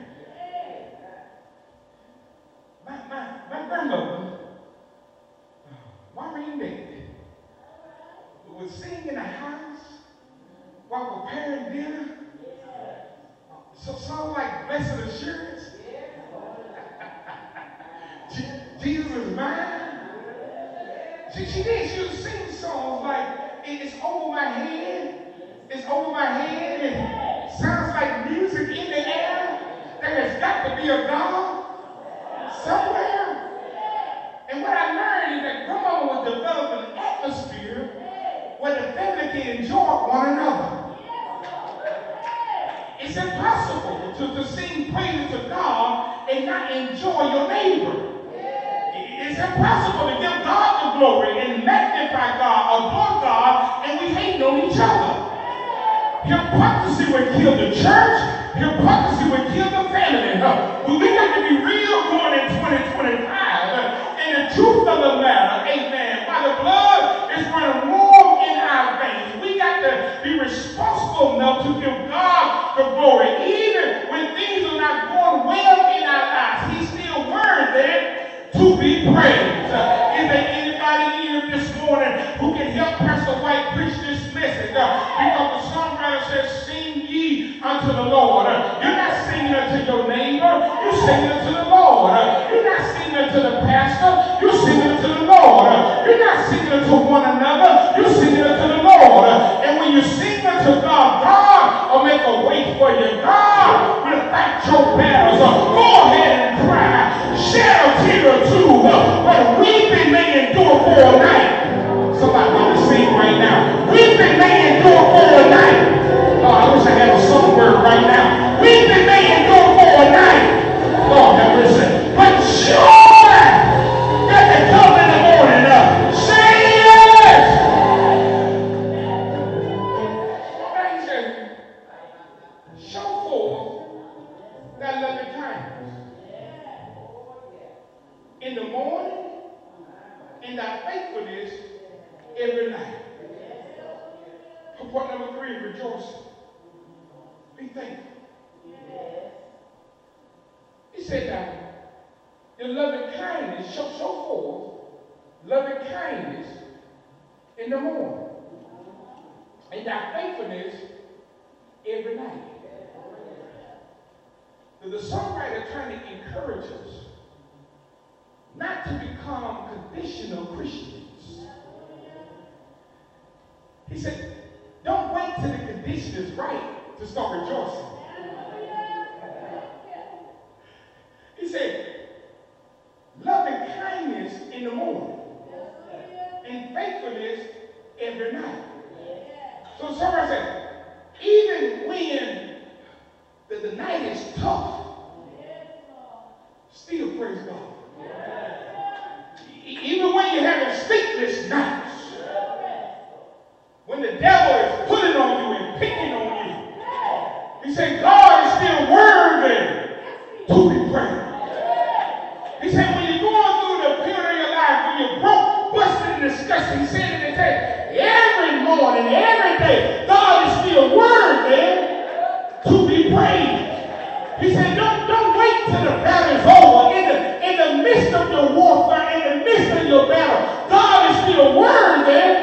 My, my, my grandmother, Maureen David, would sing in the house while preparing dinner. So songs like Blessed Assurance, Jesus is mine. She, she did. She would sing songs like It's Over My Head, It's Over My Head, and sounds like music in the air. There has got to be a God somewhere. And what I learned is that grandma would develop an atmosphere where the family can enjoy one another. It's impossible to, to sing praises to God and not enjoy your neighbor. It's impossible to give God the glory and magnify God, adore God, and we hate on each other. Hypocrisy would kill the church. Hypocrisy would kill the family. Well, we got to be real going in twenty twenty-five. And the truth of the matter, amen, while the blood is running warm in our veins, we got to be responsible enough to give God the glory. Even when things are not going well in our lives, he's still worthy to be praised. Uh, is there singing to the Lord. You're not singing to the pastor. You're singing to the Lord. You're not singing to one another. You're singing to the Lord. And when you sing unto God, God will make a way for you. God will fight your battles. Go ahead and cry. Shed a tear or two. But weeping may endure for a night. Somebody want to sing right now. Weeping may endure for a night. Oh, I wish I had a song word right now. Weeping may endure for a night. Lord have mercy. But joy that they come in the morning. Uh, say yes. Now he said, show forth that loving kindness in the morning and that faithfulness every night. Point number three, rejoice. Be thankful. He said that your loving kindness shall show forth loving kindness in the morning and thy faithfulness every night. The songwriter trying to encourage us not to become conditional Christians. He said, don't wait till the condition is right to start rejoicing. He said, loving kindness in the morning and faithfulness every night. So somebody said, even when the, the night is tough, still praise God. E- even when you're having sleepless nights, when the devil is pulling on you and picking on you, he said, God is still worthy to be praised. He said, when you're going through the period of your life, when you're broke, busted, and disgusted, he said in his head, every morning, every day, God is still worthy to be praised. He said, don't, don't wait till the battle is over. In the, in the midst of your warfare, in the midst of your battle, God is still worthy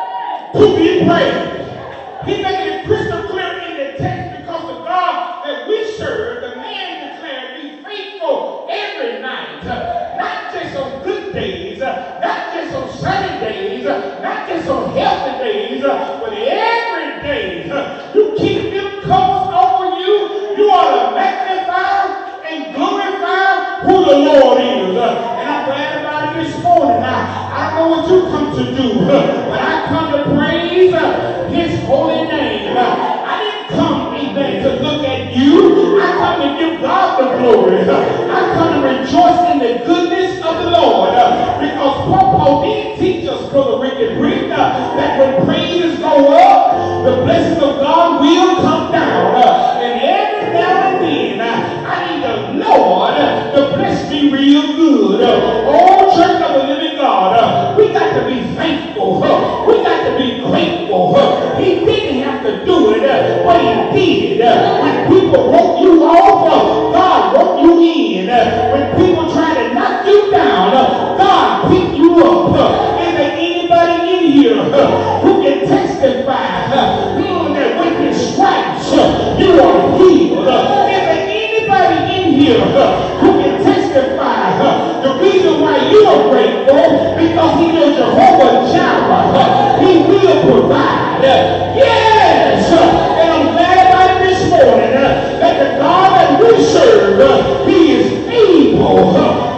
to be praised. He made it crystal clear in the text because the God that we serve, the man declared, be faithful every night. Not just on good days, not just on sunny days, not just on healthy days, but every day. You keep them covers over you. You ought to magnify and glorify who the Lord is. And I'm glad about it this morning. Now, I know what you come to do, but I come to praise his holy name. I didn't come, amen, to look at you. I come to give God the glory. I come to rejoice in the goodness of the Lord. Because Paul didn't teach us, Brother Rick and Rick, that when praises go up, the blessings of God will come down. And every now and then, I need the Lord to bless me real good. Oh, Church of the Living God, we got to be thankful. We got to be grateful. He didn't have to do it, but he did. When people wrote you off, God wrote you in. When people try to knock you down, God picked you up. Is there anybody in here who can testify that with his stripes you are healed? Is there anybody in here who can testify the reason why you are grateful? Because he is Jehovah Jireh. He will provide. Yes! And I'm glad about it this morning that the God that we serve, he is able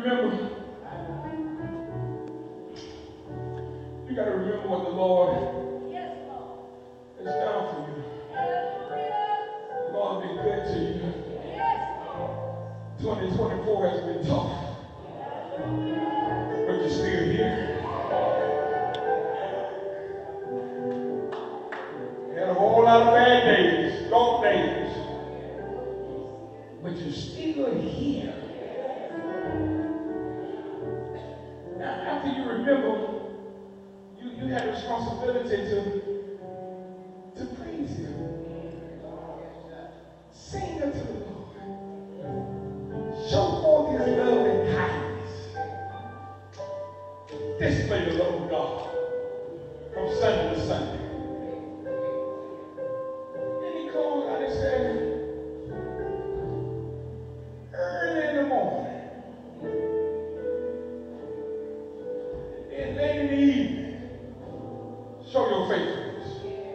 remember, you got to remember what the Lord has done for you. The Lord has been good to you. twenty twenty-four has been tough, but you're still here. You had a whole lot of bad days, dark days, but you're still here. Now, after you remember, you, you had a responsibility to, to praise Him. Sing unto the Lord. Show forth His love and kindness. Display the love of God from Sunday to Sunday. Then He called out and said, early in the morning, and late in the evening, show your faithfulness.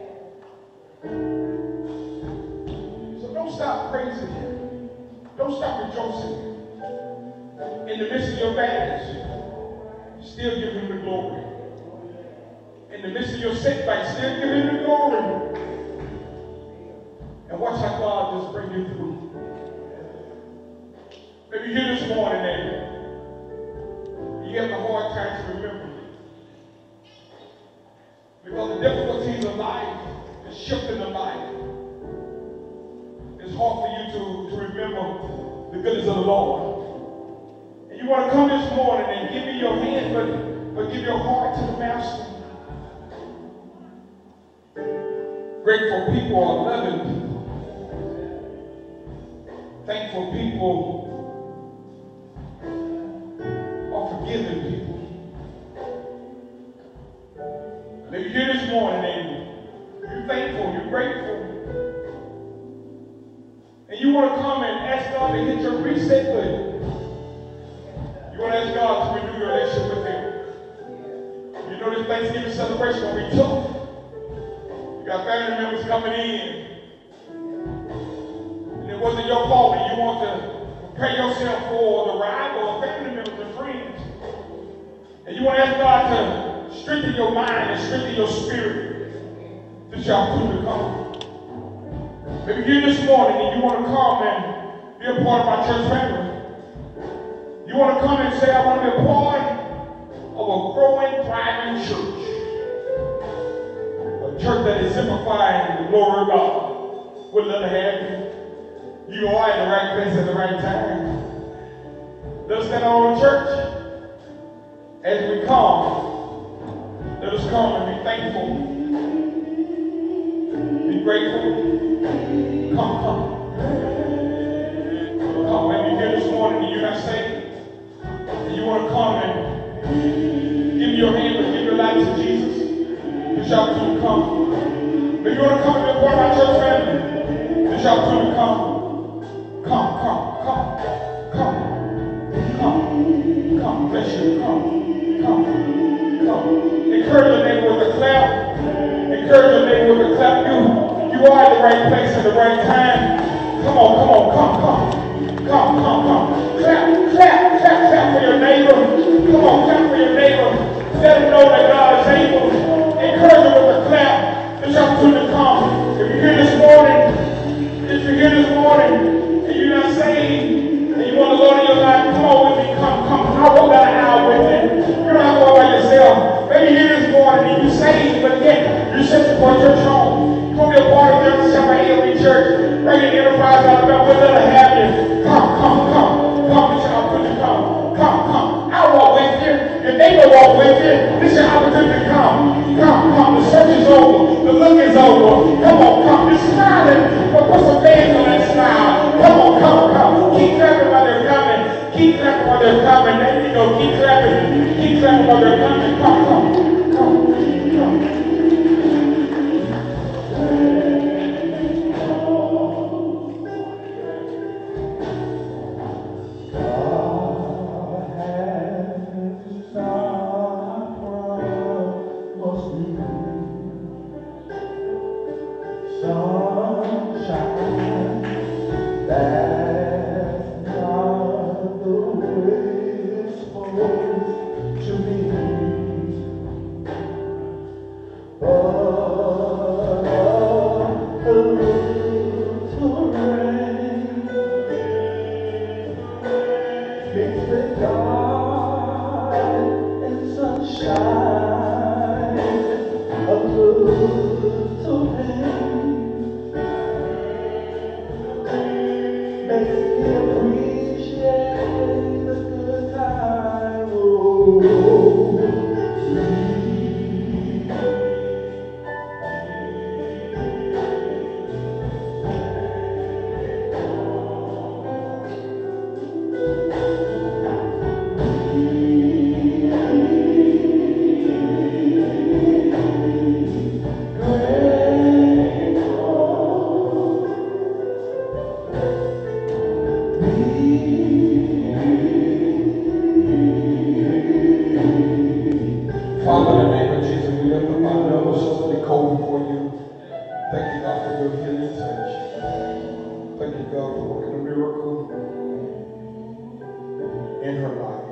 So don't stop praising Him. Don't stop rejoicing. In the midst of your badness, you still give Him the glory. In the midst of your setback, still give Him the glory. And watch how God just bring you through. Maybe here this morning and you have a hard time to remember. Because the difficulties of life, the shifting of life, it's hard for you to, to remember the goodness of the Lord. And you want to come this morning and give me your hand, but, but give your heart to the Master. Grateful people are loving people. Thankful people are forgiving people. And if you're here this morning and you're thankful, you're grateful, and you want to come and ask God to hit your reset button. You want to ask God to renew your relationship with Him. You know this Thanksgiving celebration will be tough. You got family members coming in. And it wasn't your fault, and you want to prepare yourself for the arrival of family members and friends. And you want to ask God to strengthen your mind and strengthen your spirit that y'all could come. Maybe you're here this morning and you want to come and be a part of our church family. You want to come and say, I want to be a part of a growing, thriving church. A church that is exemplifying the glory of God. We'd love to have you. You are in the right place at the right time. Let us stand on the church. As we come, let us come and be thankful. Be grateful. Come, come. Come, maybe you're here this morning and you're not saved. And you want to come and give me your hand, but give your life to Jesus. This opportunity to come. Maybe you want to come and be a part of our church family. This opportunity to come. Come, come, come, come, come, come. Bless you, come, come, come. Encourage your neighbor with a clap. Encourage your neighbor with a clap. You. You are in the right place at the right time. Come on, come on, come, come. Come, come, come. Clap, clap, clap, clap for your neighbor. Come on, clap for your neighbor. Let them know that God is able. Encourage them with a clap. It's opportunity to come. If you're here this morning, if you're here this morning, and you're not saved, and you want the Lord in your life, come on with me. Come, come. I'll walk down the aisle with you. You don't have to walk by yourself. Maybe you're here this morning, and you're saved, but yet you're searching for a church home. Come be a part of the Shepherd Elite Church. Right in Enterprise, Alabama. We'd love to have you. Come, come, come. Come, it's your opportunity to come. Come, come. I'll walk with you. If they will walk with you, this is your opportunity to come. Come, come. The search is over. The look is over. Come on, come. You're smiling, but put some fans on that smile. Come on, come, come. Keep clapping while they're coming. Keep clapping while they're coming. There you go. Keep clapping. Keep clapping while they're coming. Come, come. Come, come. Sunshine, that's not the way dark and sunshine, a little pain makes me appreciate the good time. Oh, Father, in the name of Jesus, we lift up our little sister Nicole before you. Thank you, God, for your healing touch. Thank you, God, for working a miracle in her life.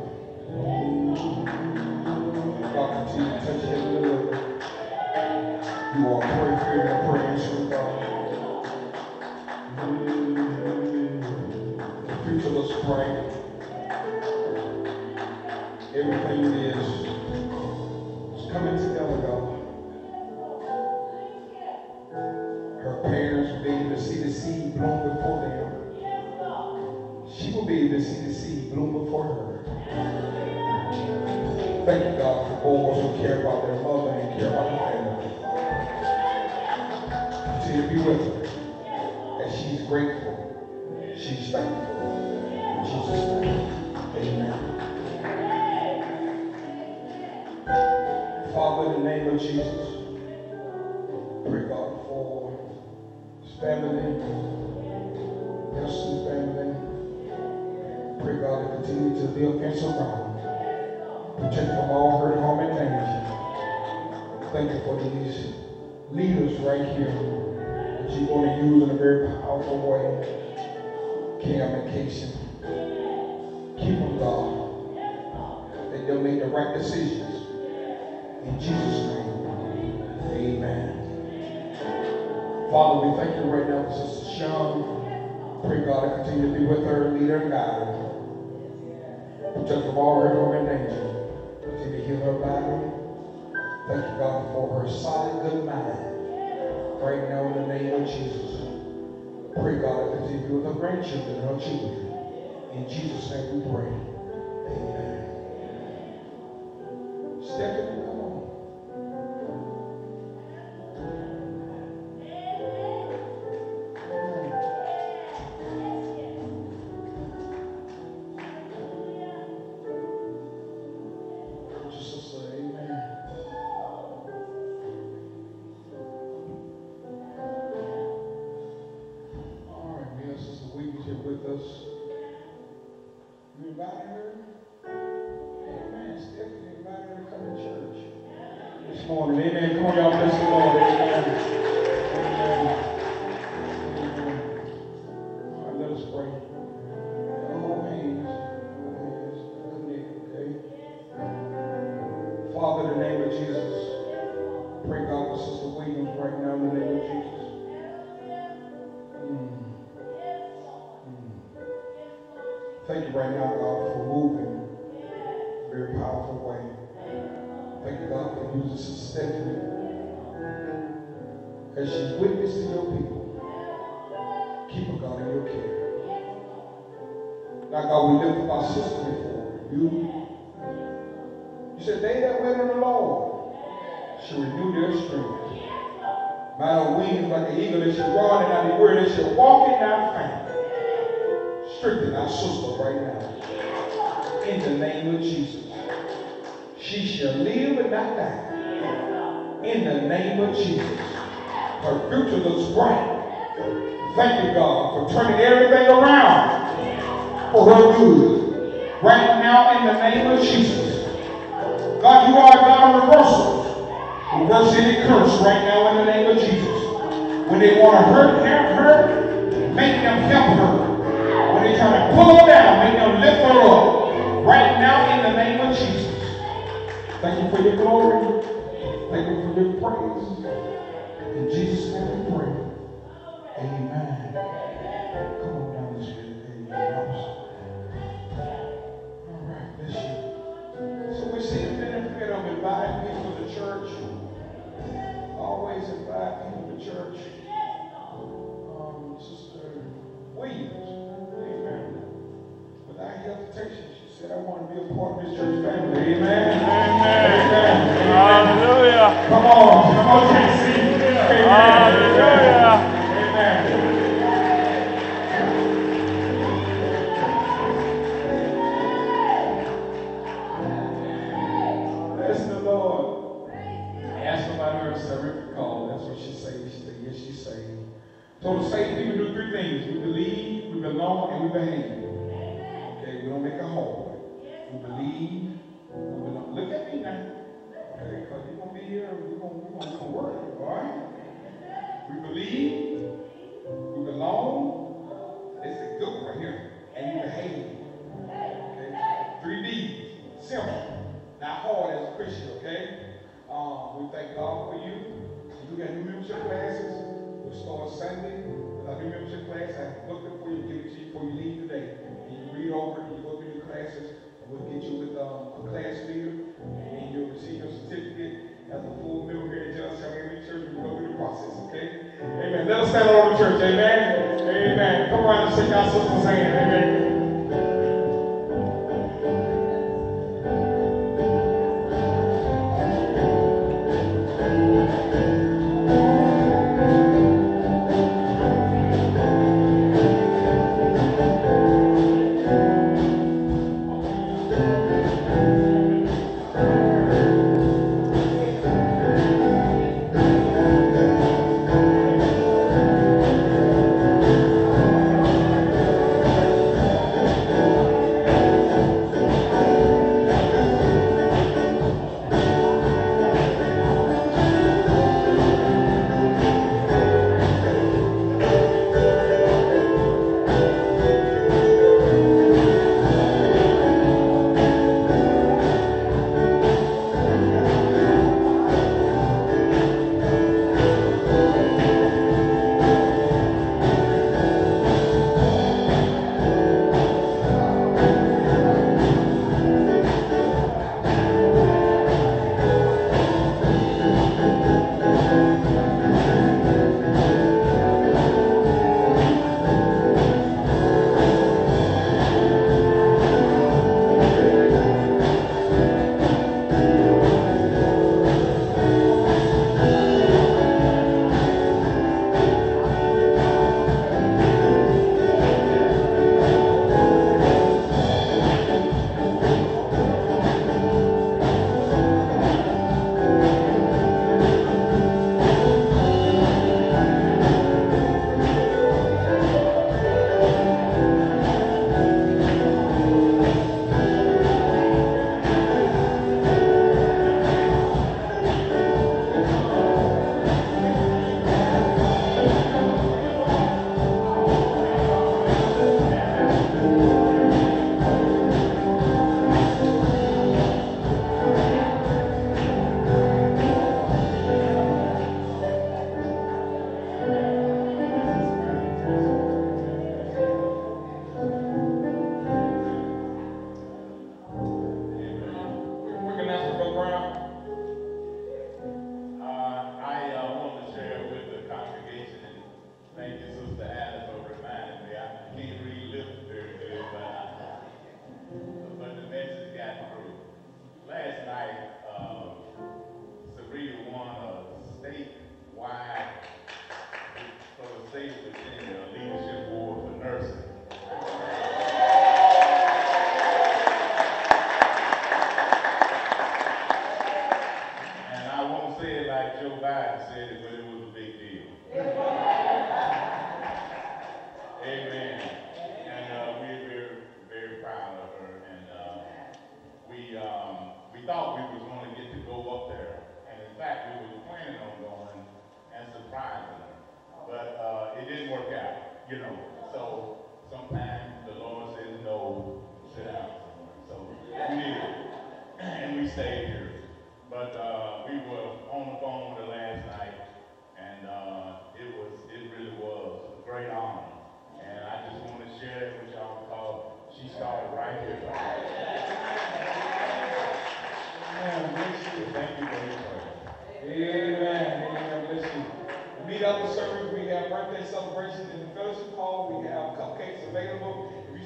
God, continue to touch and deliver. You are praying for and praying for God. The future looks bright. Everything is coming together, God. Her parents will be able to see the seed bloom before them. She will be able to see the seed bloom before her. Thank you, God, for boys who care about their mother and care about their family. Continue to be with her. And she's grateful. She's thankful. In Jesus' name, amen. Father, in the name of Jesus, pray, God, for his family, Nelson's family. Pray, God, to continue to live and surround. Protect from all hurt, harm, and danger. Thank you for these leaders right here that you're going to use in a very powerful way. Cam and Casey. Keep them, God, that they'll make the right decisions. In Jesus' name, amen. Father, we thank you right now for Sister Sean. Pray, God, to continue to be with her, lead her, and guide her. Protect from all hurt, harm, and danger. Continue to heal her body. Thank you, God, for her solid, good mind. Right now, in the name of Jesus. Pray, God, to continue to be with her grandchildren and her children. In Jesus' name we pray. Amen. Stephanie, come on. Morning. Amen. Come on, y'all. Bless the Lord. Amen. Amen. Amen. All right, let us pray. Hold hands. Hold hands. Connect, okay? Father, in the name of Jesus, pray, God, for Sister Williams right now in the name of Jesus. Mm. Mm. Thank you right now, God, for moving in a very powerful way. Thank you, God, for using Sister Stephanie as she's witness to your people. Keep her, God, in your care. Now, God, we lift up our sister before you. You said, they that wait on the Lord shall renew their strength. Mount on wings like an eagle, they shall run and not be weary, they shall walk and not faint. Strengthen our sister right now. In the name of Jesus. She shall live and not die. In the name of Jesus. Her future looks bright. Thank you, God, for turning everything around for her good. Right now, in the name of Jesus. God, you are a God of reversals. Reverse any curse right now in the name of Jesus. When they want to hurt, help her, make them help her. When they try to pull her down, make them lift her up. Right now, in the name of Jesus. Thank you for your glory. Thank you for your praise. In Jesus' name we pray. Amen. Come on down this way. Amen. All right. pastor of the church, um, Sister Williams. Amen. Without hesitation, she said, I want to be a part of this church family. Amen. Amen. Amen. Hallelujah. Come on. Come on, J C. Amen. Hallelujah. Amen. Bless the Lord. I asked somebody her to call. That's what she said. She said, yes, she said. So the saved people do three things. We believe, we belong, and we behave. Okay, we don't make a hole. We believe, we belong. Look at me now. Okay, because you're going to be here, we're going we're gonna come work, all right? We believe, we belong. It's a good one right here. And we behave. Okay? Three D's. Simple. Not hard as a Christian, okay? Um, we thank God for you. You got new membership classes. We'll start Sunday with our new membership class. I booked it for you, give it to you before you leave today. And you read over it, and you go through the classes, and we'll get you with um, a class leader, and then you'll receive your certificate as a full member here at Johnson County Church. We'll go through the process, okay? Amen. Let us stand on the church, amen? Amen. Come around and shake our sister's hand, amen.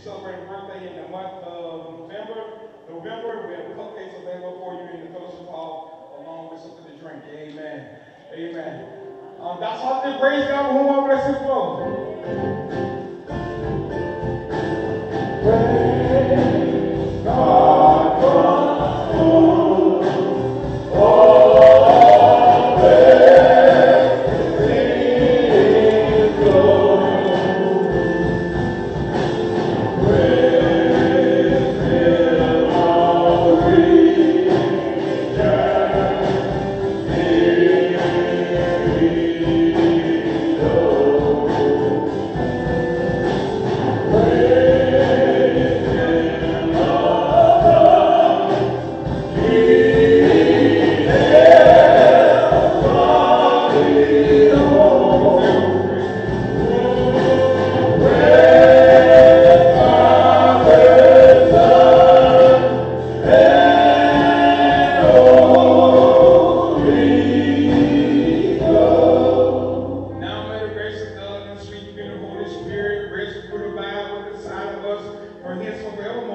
celebrating birthday in the month of November, November, we have cupcakes available for you in the fellowship hall, along with something to drink. Amen. Amen. Um, that's all. Then praise God for whom all blessings flow. Praise God from whom all blessings flow. Praise Him, all Now may the grace of God and the sweet communion of the Holy Spirit rest and abide with the side of us for hence and forevermore.